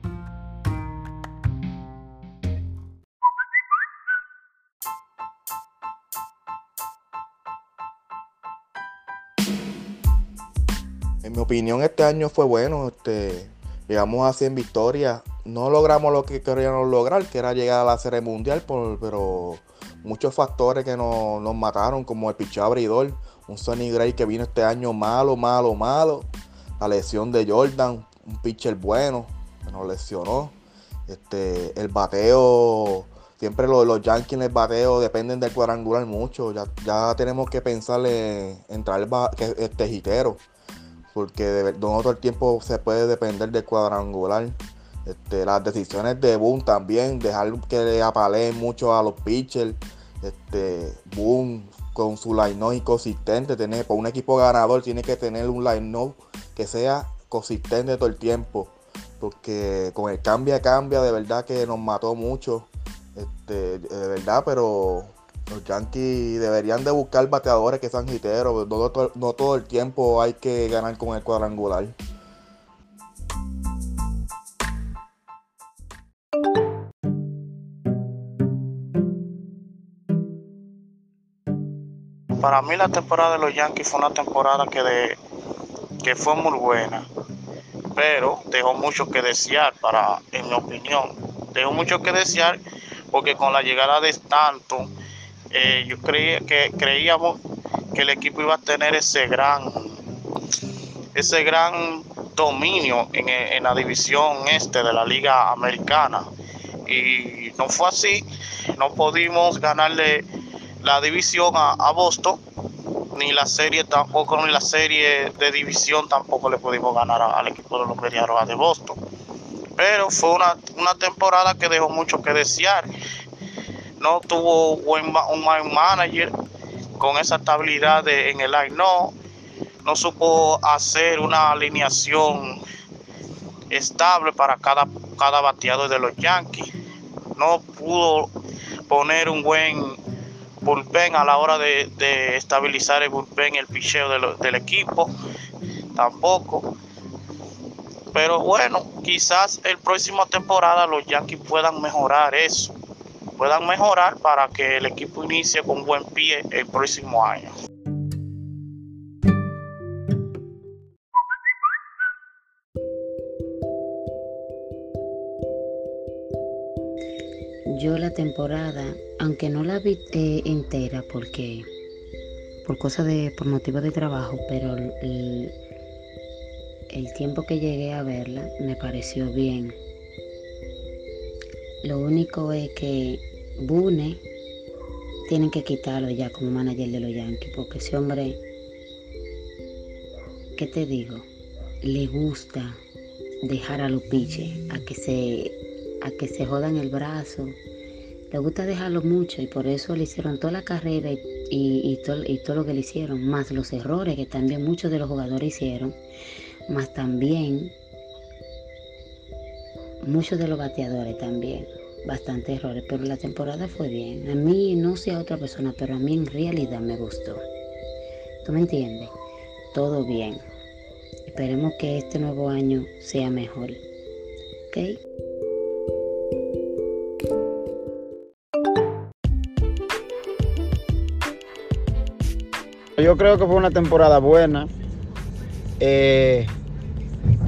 En mi opinión, este año fue bueno. Llegamos a 100 victorias. No logramos lo que queríamos lograr, que era llegar a la Serie Mundial, pero muchos factores que nos mataron, como el picheo abridor, un Sonny Gray que vino este año malo, la lesión de Jordan, un pitcher bueno que nos lesionó, el bateo, siempre los Yankees en el bateo dependen del cuadrangular mucho. Ya tenemos que pensar en traer hitero, porque no todo el tiempo se puede depender del cuadrangular. Las decisiones de Boone también, dejar que le apaleen mucho a los pitchers. Boone con su line-up inconsistente, para un equipo ganador tiene que tener un line-up que sea consistente todo el tiempo, porque con el cambia de verdad que nos mató mucho, de verdad. Pero los Yankees deberían de buscar bateadores que sean hiteros. No todo el tiempo hay que ganar con el cuadrangular. Para mí la temporada de los Yankees fue una temporada que fue muy buena, pero dejó mucho que desear, en mi opinión. Dejó mucho que desear porque con la llegada de Stanton, creíamos que el equipo iba a tener ese gran dominio en la división este de la Liga Americana. Y no fue así. No pudimos ganarle la división a Boston, ni la serie de división tampoco le pudimos ganar al equipo de los Mediarrojas de Boston. Pero fue una temporada que dejó mucho que desear. No tuvo un manager con esa estabilidad en el line-up. No supo hacer una alineación estable para cada bateador de los Yankees. No pudo poner un buen bullpen a la hora de estabilizar el bullpen y el picheo del equipo tampoco. Pero bueno, quizás el próximo temporada los Yankees puedan mejorar eso, para que el equipo inicie con buen pie el próximo año. Yo la temporada, aunque no la vi entera por motivo de trabajo, pero el tiempo que llegué a verla me pareció bien. Lo único es que Boone tienen que quitarlo ya como manager de los Yankees, porque ese hombre, ¿qué te digo? Le gusta dejar a los pitchers a que se jodan el brazo. Le gusta dejarlo mucho y por eso le hicieron toda la carrera y todo lo que le hicieron, más los errores que también muchos de los jugadores hicieron, más también muchos de los bateadores también, bastantes errores, pero la temporada fue bien. A mí, no sé a otra persona, pero a mí en realidad me gustó. ¿Tú me entiendes? Todo bien. Esperemos que este nuevo año sea mejor. ¿Ok? Yo creo que fue una temporada buena.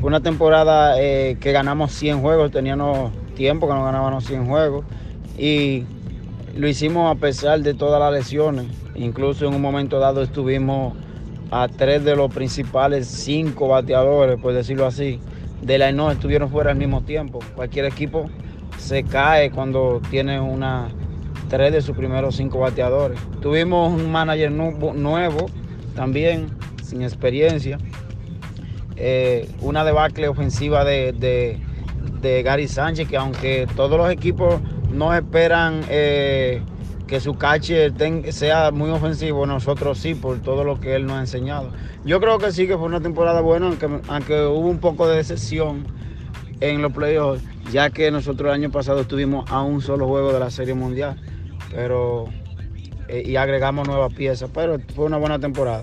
Fue una temporada que ganamos 100 juegos, teníamos tiempo que no ganábamos 100 juegos y lo hicimos a pesar de todas las lesiones. Incluso en un momento dado estuvimos a 3 de los principales 5 bateadores, por decirlo así, de la no estuvieron fuera al mismo tiempo. Cualquier equipo se cae cuando tiene 3 de sus primeros 5 bateadores. Tuvimos un manager nuevo también, sin experiencia. Una debacle ofensiva de Gary Sánchez, que aunque todos los equipos no esperan que su catcher sea muy ofensivo, nosotros sí, por todo lo que él nos ha enseñado. Yo creo que sí, que fue una temporada buena, aunque hubo un poco de decepción en los playoffs, ya que nosotros el año pasado estuvimos a un solo juego de la Serie Mundial, pero y agregamos nuevas piezas, pero fue una buena temporada.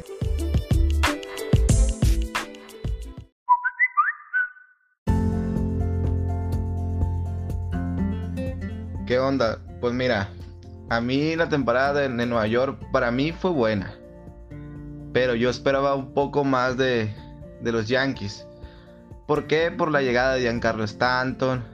¿Qué onda? Pues mira, a mí la temporada de Nueva York para mí fue buena, pero yo esperaba un poco más de los Yankees. ¿Por qué? Por la llegada de Giancarlo Stanton.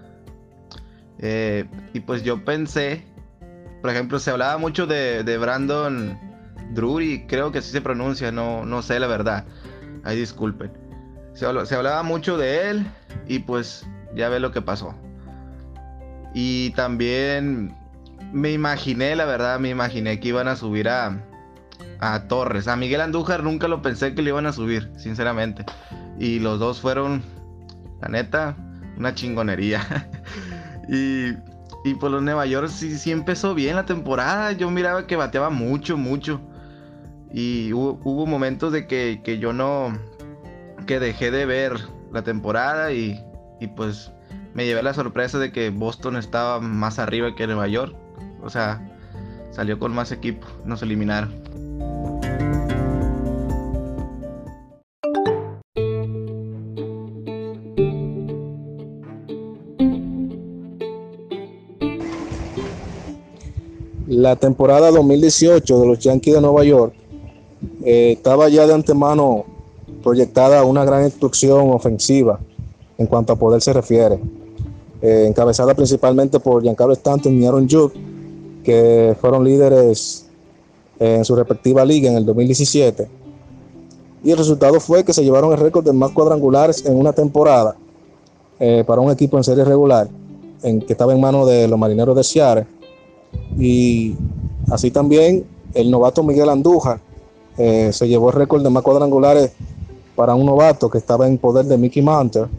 Y pues yo pensé, por ejemplo, se hablaba mucho de Brandon Drury, creo que así se pronuncia, no sé la verdad, ahí disculpen. Se hablaba mucho de él y pues ya ve lo que pasó. Y también me imaginé que iban a subir a Torres. A Miguel Andújar nunca lo pensé que le iban a subir, sinceramente. Y los dos fueron, la neta, una chingonería. y por los Nueva York sí empezó bien la temporada. Yo miraba que bateaba mucho. Y hubo momentos de que dejé de ver la temporada y pues me llevé la sorpresa de que Boston estaba más arriba que Nueva York. O sea, salió con más equipo, nos eliminaron. La temporada 2018 de los Yankees de Nueva York estaba ya de antemano proyectada una gran instrucción ofensiva en cuanto a poder se refiere, encabezada principalmente por Giancarlo Stanton y Aaron Judge, que fueron líderes en su respectiva liga en el 2017, y el resultado fue que se llevaron el récord de más cuadrangulares en una temporada para un equipo en serie regular, que estaba en manos de los Marineros de Seattle. Y así también el novato Miguel Andújar se llevó el récord de más cuadrangulares para un novato que estaba en poder de Mickey Mantle.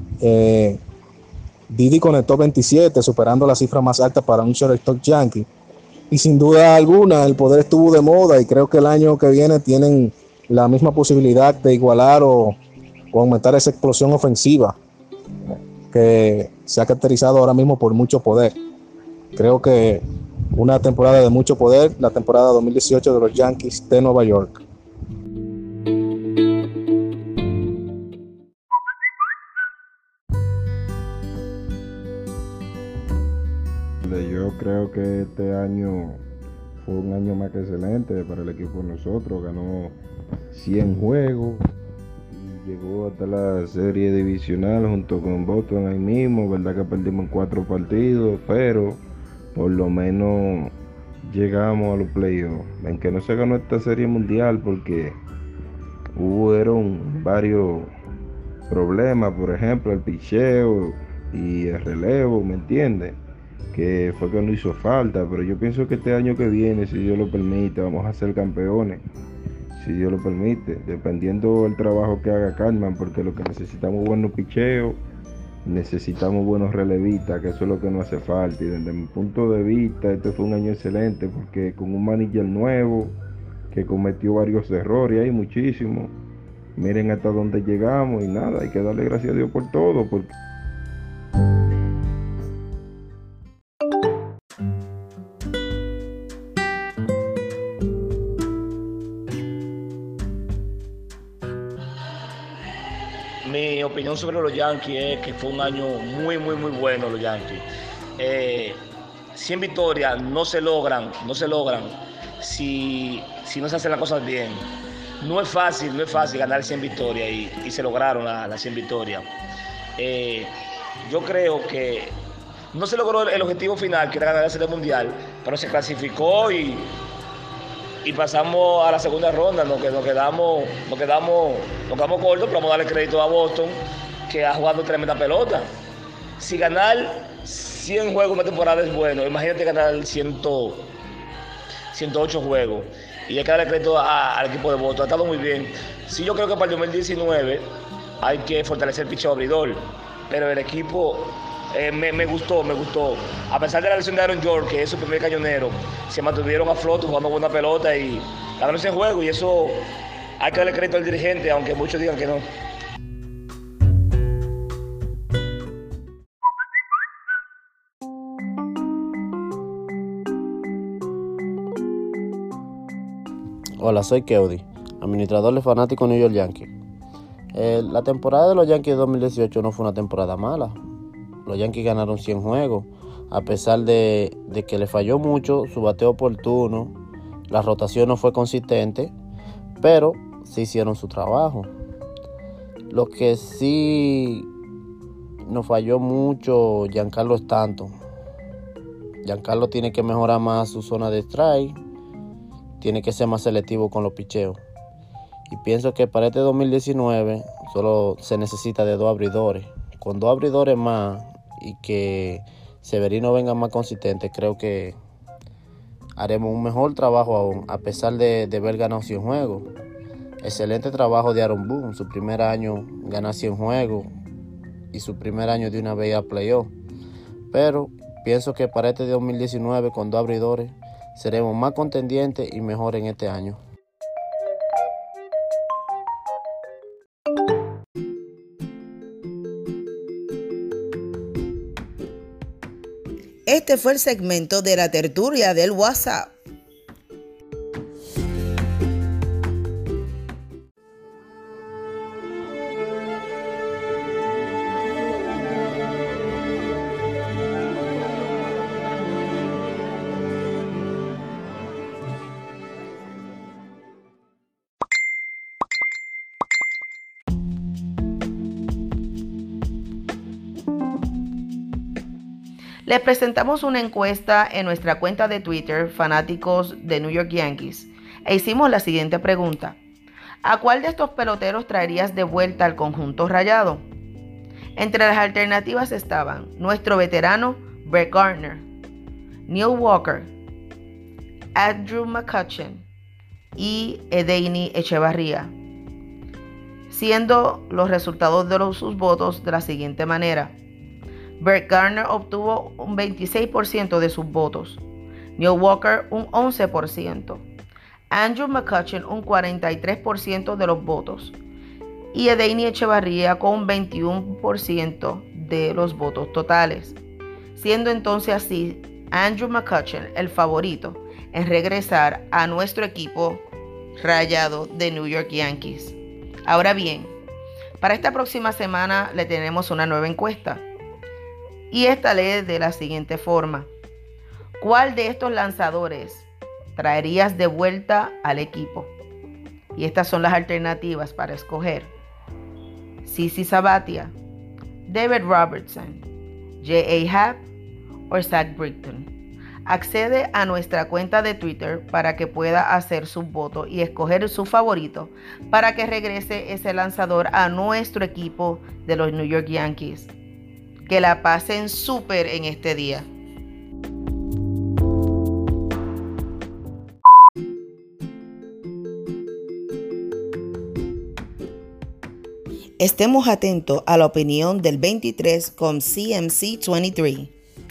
Didi conectó 27, superando la cifra más alta para un shortstop yankee. Y sin duda alguna el poder estuvo de moda, y creo que el año que viene tienen la misma posibilidad de igualar o aumentar esa explosión ofensiva que se ha caracterizado ahora mismo por mucho poder. Creo que una temporada de mucho poder, la temporada 2018 de los Yankees de Nueva York. Yo creo que este año fue un año más que excelente para el equipo de nosotros. Ganó 100 juegos y llegó hasta la serie divisional junto con Boston ahí mismo. Verdad que perdimos 4 partidos, pero por lo menos llegamos a los playoffs. En que no se ganó esta serie mundial porque hubieron varios problemas, por ejemplo el picheo y el relevo, ¿me entiendes? Que fue que no hizo falta, pero yo pienso que este año que viene, si Dios lo permite, vamos a ser campeones, si Dios lo permite, dependiendo del trabajo que haga Carman, porque lo que necesitamos es buenos picheos, necesitamos buenos relevistas, que eso es lo que nos hace falta. Y desde mi punto de vista, este fue un año excelente, porque con un manager nuevo, que cometió varios errores, hay muchísimos, miren hasta dónde llegamos, y nada, hay que darle gracias a Dios por todo, porque mi opinión sobre los Yankees es que fue un año muy bueno los Yankees. 100 victorias no se logran si no se hacen las cosas bien. no es fácil ganar 100 victorias y se lograron las 100 victorias. Yo creo que no se logró el objetivo final, que era ganar la Serie Mundial, pero se clasificó y pasamos a la segunda ronda. Nos quedamos cortos, pero vamos a darle crédito a Boston, que ha jugado tremenda pelota. Si ganar 100 juegos en una temporada es bueno, imagínate ganar 108 juegos. Y hay que darle crédito al equipo de Boston, ha estado muy bien. Sí, yo creo que para el 2019 hay que fortalecer el picheo abridor, pero el equipo me gustó. A pesar de la lesión de Aaron George, que es su primer cañonero, se mantuvieron a flote jugando buena pelota y ganaron ese juego, y eso hay que darle crédito al dirigente, aunque muchos digan que no. Hola, soy Keudi, administrador de fanático New York Yankees. La temporada de los Yankees de 2018 no fue una temporada mala. Los Yankees ganaron 100 juegos, a pesar de que le falló mucho su bateo oportuno, la rotación no fue consistente, pero sí hicieron su trabajo. Lo que sí nos falló mucho, Giancarlo Stanton. Giancarlo tiene que mejorar más su zona de strike, tiene que ser más selectivo con los picheos. Y pienso que para este 2019 solo se necesita de 2 abridores. Con 2 abridores más y que Severino venga más consistente, creo que haremos un mejor trabajo aún, a pesar de haber ganado 100 juegos. Excelente trabajo de Aaron Boone, su primer año ganar 100 juegos y su primer año de una vez a playoff. Pero pienso que para este 2019 con 2 abridores seremos más contendientes y mejor en este año. Este fue el segmento de la tertulia del WhatsApp. Les presentamos una encuesta en nuestra cuenta de Twitter, fanáticos de New York Yankees, e hicimos la siguiente pregunta. ¿A cuál de estos peloteros traerías de vuelta al conjunto rayado? Entre las alternativas estaban nuestro veterano Brett Gardner, Neil Walker, Andrew McCutchen y Edeiny Echevarría, siendo los resultados de sus votos de la siguiente manera. Brett Gardner obtuvo un 26% de sus votos, Neil Walker un 11%, Andrew McCutchen un 43% de los votos y Edeiny Echevarría con un 21% de los votos totales, siendo entonces así Andrew McCutchen el favorito en regresar a nuestro equipo rayado de New York Yankees. Ahora bien, para esta próxima semana le tenemos una nueva encuesta. Y esta lee de la siguiente forma. ¿Cuál de estos lanzadores traerías de vuelta al equipo? Y estas son las alternativas para escoger. CC Sabathia, David Robertson, J.A. Happ o Zach Britton. Accede a nuestra cuenta de Twitter para que pueda hacer su voto y escoger su favorito para que regrese ese lanzador a nuestro equipo de los New York Yankees. Que la pasen súper en este día. Estemos atentos a la opinión del 23 con CMC 23.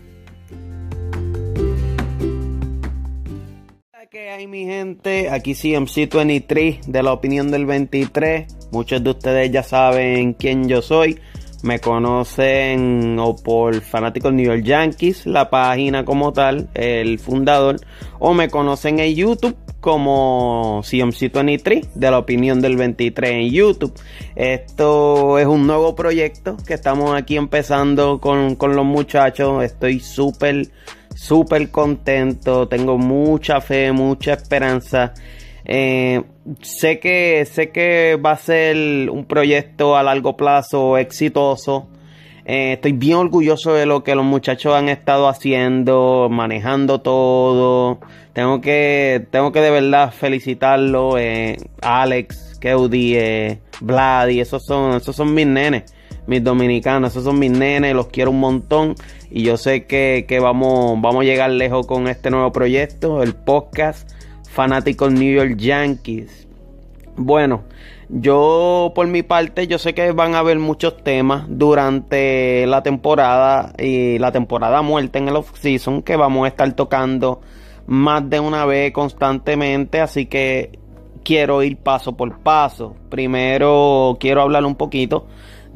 ¿Qué hay, mi gente? Aquí CMC 23 de la opinión del 23. Muchos de ustedes ya saben quién yo soy. Me conocen o por fanáticos New York Yankees, la página como tal, el fundador, o me conocen en YouTube como CMC23 de la opinión del 23 en YouTube. Esto es un nuevo proyecto que estamos aquí empezando con los muchachos. Estoy súper contento, tengo mucha fe, mucha esperanza Sé que va a ser un proyecto a largo plazo exitoso. Estoy bien orgulloso de lo que los muchachos han estado haciendo, manejando todo. Tengo que de verdad felicitarlo. Alex, Keudi, Vladi, esos son mis nenes, mis dominicanos, esos son mis nenes, los quiero un montón. Y yo sé que vamos a llegar lejos con este nuevo proyecto, el podcast Fanáticos New York Yankees. Bueno, yo por mi parte, yo sé que van a haber muchos temas durante la temporada y la temporada muerta en el off-season que vamos a estar tocando más de una vez constantemente, así que quiero ir paso por paso. Primero quiero hablar un poquito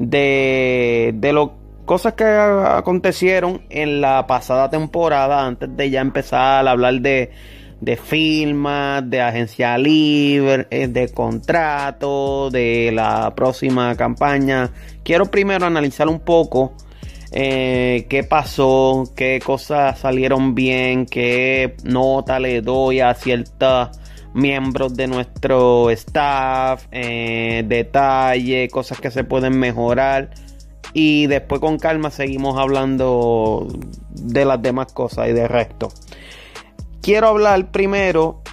de las cosas que acontecieron en la pasada temporada antes de ya empezar a hablar de firmas, de agencia libre, de contrato, de la próxima campaña. Quiero primero analizar un poco qué pasó, qué cosas salieron bien, qué nota le doy a ciertos miembros de nuestro staff, detalles, cosas que se pueden mejorar. Y después con calma seguimos hablando de las demás cosas y del resto. Quiero hablar primero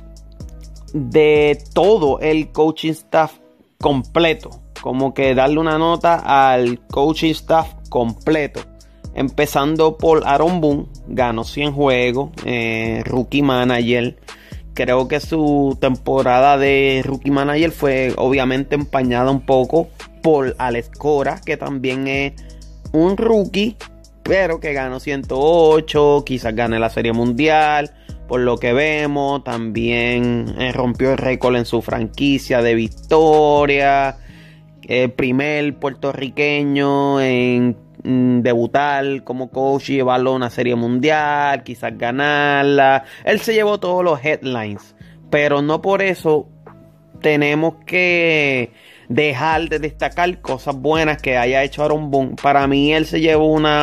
de todo el coaching staff completo. Como que darle una nota al coaching staff completo. Empezando por Aaron Boone. Ganó 100 juegos. Rookie manager. Creo que su temporada de rookie manager fue obviamente empañada un poco por Alex Cora, que también es un rookie, pero que ganó 108. Quizás gane la Serie Mundial. Por lo que vemos, también rompió el récord en su franquicia de victoria. El primer puertorriqueño en debutar como coach y llevarlo a una Serie Mundial, quizás ganarla. Él se llevó todos los headlines, pero no por eso tenemos que dejar de destacar cosas buenas que haya hecho Aaron Boone. Para mí él se llevó una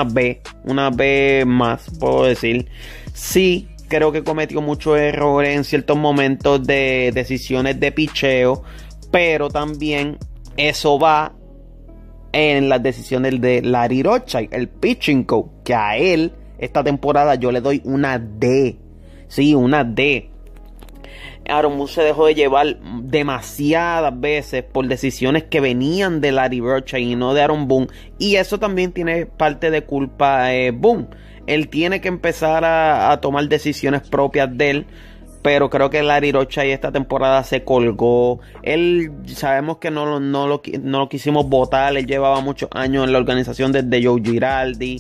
B más, puedo decir. Sí, creo que cometió muchos errores en ciertos momentos de decisiones de picheo, pero también eso va en las decisiones de Larry Rothschild, el pitching coach, que a él esta temporada yo le doy una D. Sí, una D. Aaron Boone se dejó de llevar demasiadas veces por decisiones que venían de Larry Rothschild y no de Aaron Boone, y eso también tiene parte de culpa Boone. Él tiene que empezar a tomar decisiones propias de él, pero creo que Larry Rothschild esta temporada se colgó. Él, sabemos que no lo quisimos votar, él llevaba muchos años en la organización desde Joe Girardi,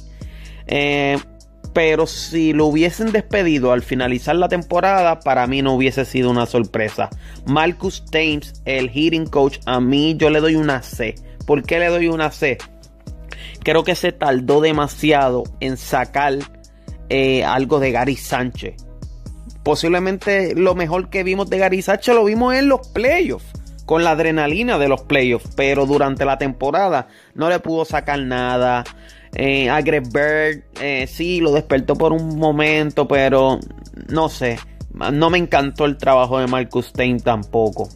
pero si lo hubiesen despedido al finalizar la temporada, para mí no hubiese sido una sorpresa. Marcus Thames, el hitting coach, a mí yo le doy una C. ¿Por qué le doy una C? Creo que se tardó demasiado en sacar algo de Gary Sánchez. Posiblemente lo mejor que vimos de Gary Sánchez lo vimos en los playoffs, con la adrenalina de los playoffs, pero durante la temporada no le pudo sacar nada. A Greg Bird sí lo despertó por un momento, pero no sé, no me encantó el trabajo de Marcus Thames tampoco.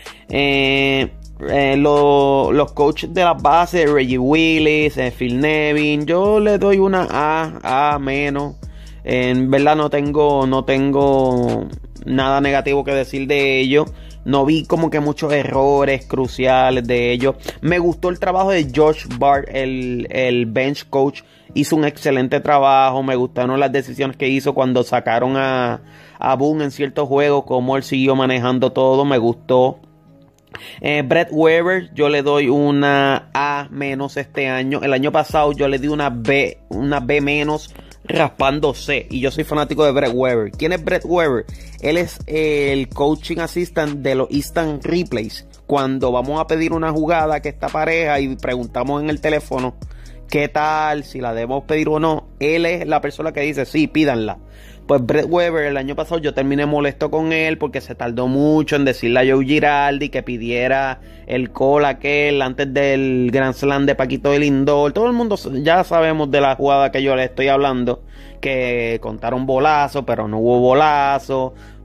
Los coaches de las bases, Reggie Willis, Phil Nevin, yo le doy una A menos. En verdad no tengo nada negativo que decir de ellos. No vi como que muchos errores cruciales de ellos. Me gustó el trabajo de Josh Bart, el bench coach. Hizo un excelente trabajo. Me gustaron las decisiones que hizo cuando sacaron a Boone en ciertos juegos, como él siguió manejando todo. Me gustó. Brett Weber, yo le doy una A menos este año. El año pasado yo le di una B menos, raspando C. Y yo soy fanático de Brett Weber. ¿Quién es Brett Weber? Él es el coaching assistant de los instant replays. Cuando vamos a pedir una jugada que está pareja y preguntamos en el teléfono qué tal, si la debemos pedir o no, él es la persona que dice sí, pídanla. Pues Brett Weber, el año pasado yo terminé molesto con él porque se tardó mucho en decirle a Joe Girardi que pidiera el call aquel antes del Grand Slam de Paquito de Lindor. Todo el mundo ya sabemos de la jugada que yo le estoy hablando, que contaron bolazo, pero no hubo bolazo.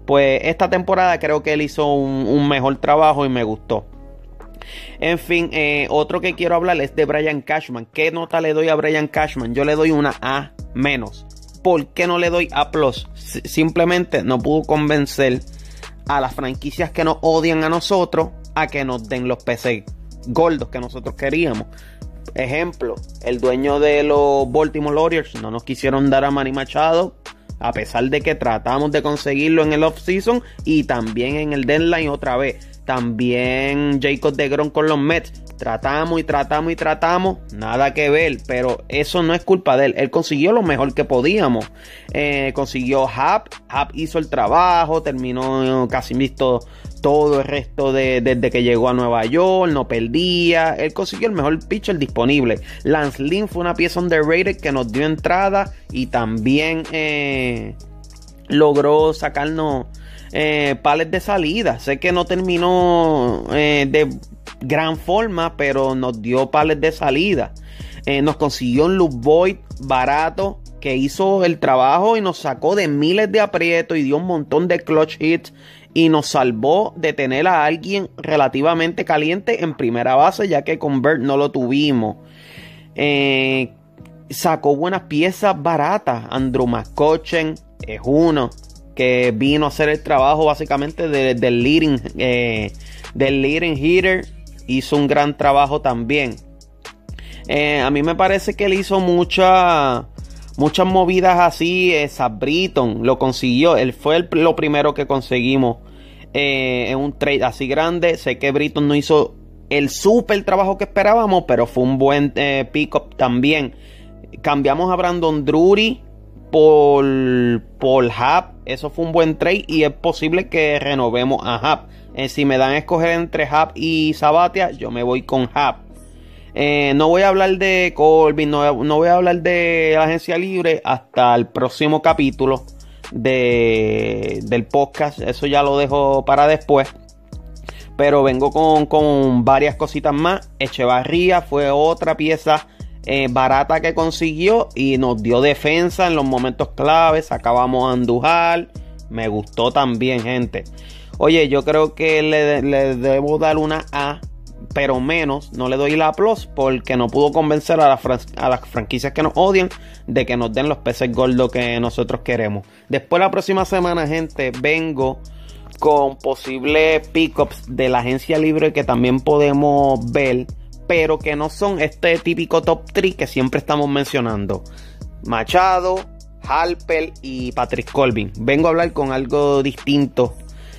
pues esta temporada creo que él hizo un mejor trabajo y me gustó. En fin, otro que quiero hablar es de Brian Cashman. ¿Qué nota le doy a Brian Cashman? Yo le doy una A-. ¿Por qué no le doy A+? Simplemente no pudo convencer a las franquicias que nos odian a nosotros a que nos den los peces gordos que nosotros queríamos. Ejemplo, el dueño de los Baltimore Orioles no nos quisieron dar a Manny Machado, a pesar de que tratamos de conseguirlo en el off-season y también en el deadline otra vez. También Jacob deGrom con los Mets. Tratamos, nada que ver, pero eso no es culpa de él. Él consiguió lo mejor que podíamos. Consiguió Happ hizo el trabajo, terminó casi visto todo el resto desde que llegó a Nueva York, no perdía. Él consiguió el mejor pitcher disponible. Lance Lynn fue una pieza underrated que nos dio entrada y también logró sacarnos pales de salida. Sé que no terminó de gran forma, pero nos dio pales de salida. Nos consiguió un Luke Voit barato que hizo el trabajo y nos sacó de miles de aprietos y dio un montón de clutch hits y nos salvó de tener a alguien relativamente caliente en primera base, ya que con Bert no lo tuvimos. Sacó buenas piezas baratas. Andrew McCutchen es uno que vino a hacer el trabajo básicamente del leading hitter. Hizo un gran trabajo también. A mí me parece que él hizo muchas movidas así. Zach Britton lo consiguió. Él fue lo primero que conseguimos en un trade así grande. Sé que Britton no hizo el super trabajo que esperábamos, pero fue un buen pick-up también. Cambiamos a Brandon Drury por Happ. Eso fue un buen trade y es posible que renovemos a Happ. Si me dan a escoger entre Happ y Sabathia, yo me voy con Happ. No voy a hablar de Corbin, no voy a hablar de la agencia libre hasta el próximo capítulo del podcast. Eso ya lo dejo para después. Pero vengo con varias cositas más. Echevarría fue otra pieza barata que consiguió y nos dio defensa en los momentos claves. Sacábamos a Andujar. Me gustó también, gente. Oye, yo creo que le debo dar una A, pero menos. No le doy la A+, porque no pudo convencer a las franquicias que nos odian de que nos den los peces gordos que nosotros queremos. Después la próxima semana, gente, vengo con posibles pickups de la agencia libre que también podemos ver, pero que no son este típico top 3 que siempre estamos mencionando. Machado, Harper y Patrick Corbin. Vengo a hablar con algo distinto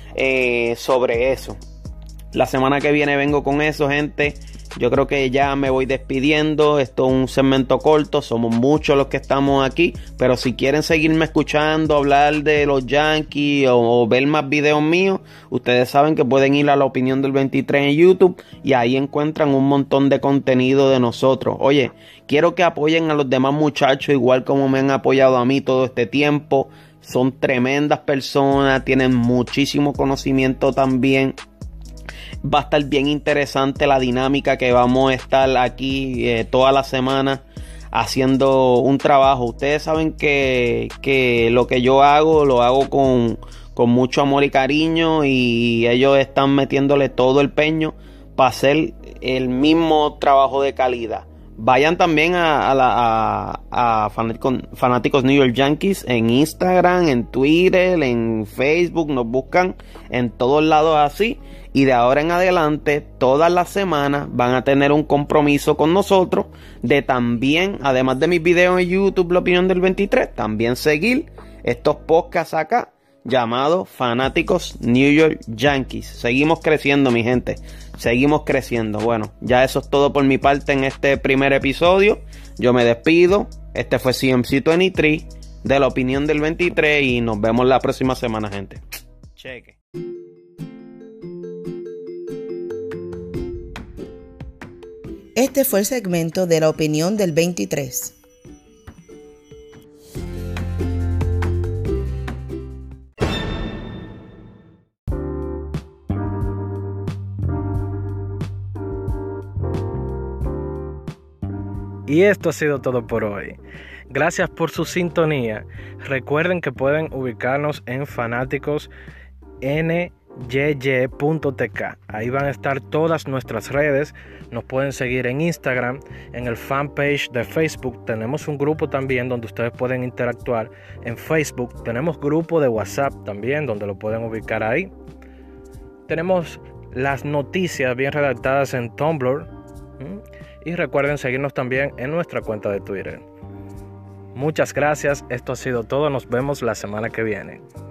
sobre eso. La semana que viene vengo con eso, gente. Yo creo que ya me voy despidiendo. Esto es un segmento corto. Somos muchos los que estamos aquí. Pero si quieren seguirme escuchando, hablar de los Yankees o ver más videos míos, ustedes saben que pueden ir a La Opinión del 23 en YouTube. Y ahí encuentran un montón de contenido de nosotros. Oye, quiero que apoyen a los demás muchachos igual como me han apoyado a mí todo este tiempo. Son tremendas personas. Tienen muchísimo conocimiento también. Va a estar bien interesante la dinámica que vamos a estar aquí toda la semana haciendo un trabajo. Ustedes saben que lo que yo hago, lo hago con mucho amor y cariño, y ellos están metiéndole todo el peño para hacer el mismo trabajo de calidad. Vayan también a Fanáticos New York Yankees en Instagram, en Twitter, en Facebook. Nos buscan en todos lados así. Y de ahora en adelante, todas las semanas van a tener un compromiso con nosotros de también, además de mis videos en YouTube, La Opinión del 23, también seguir estos podcasts acá llamados Fanáticos New York Yankees. Seguimos creciendo, mi gente. Seguimos creciendo. Bueno, ya eso es todo por mi parte en este primer episodio. Yo me despido. Este fue CMC23 de La Opinión del 23 y nos vemos la próxima semana, gente. Cheque. Este fue el segmento de La Opinión del 23. Y esto ha sido todo por hoy. Gracias por su sintonía. Recuerden que pueden ubicarnos en Fanáticos Ahí van a estar todas nuestras redes. Nos pueden seguir en Instagram, en el fanpage de Facebook. Tenemos un grupo también donde ustedes pueden interactuar en Facebook. Tenemos grupo de WhatsApp también donde lo pueden ubicar ahí. Tenemos las noticias bien redactadas en Tumblr. Y recuerden seguirnos también en nuestra cuenta de Twitter. Muchas gracias. Esto ha sido todo. Nos vemos la semana que viene.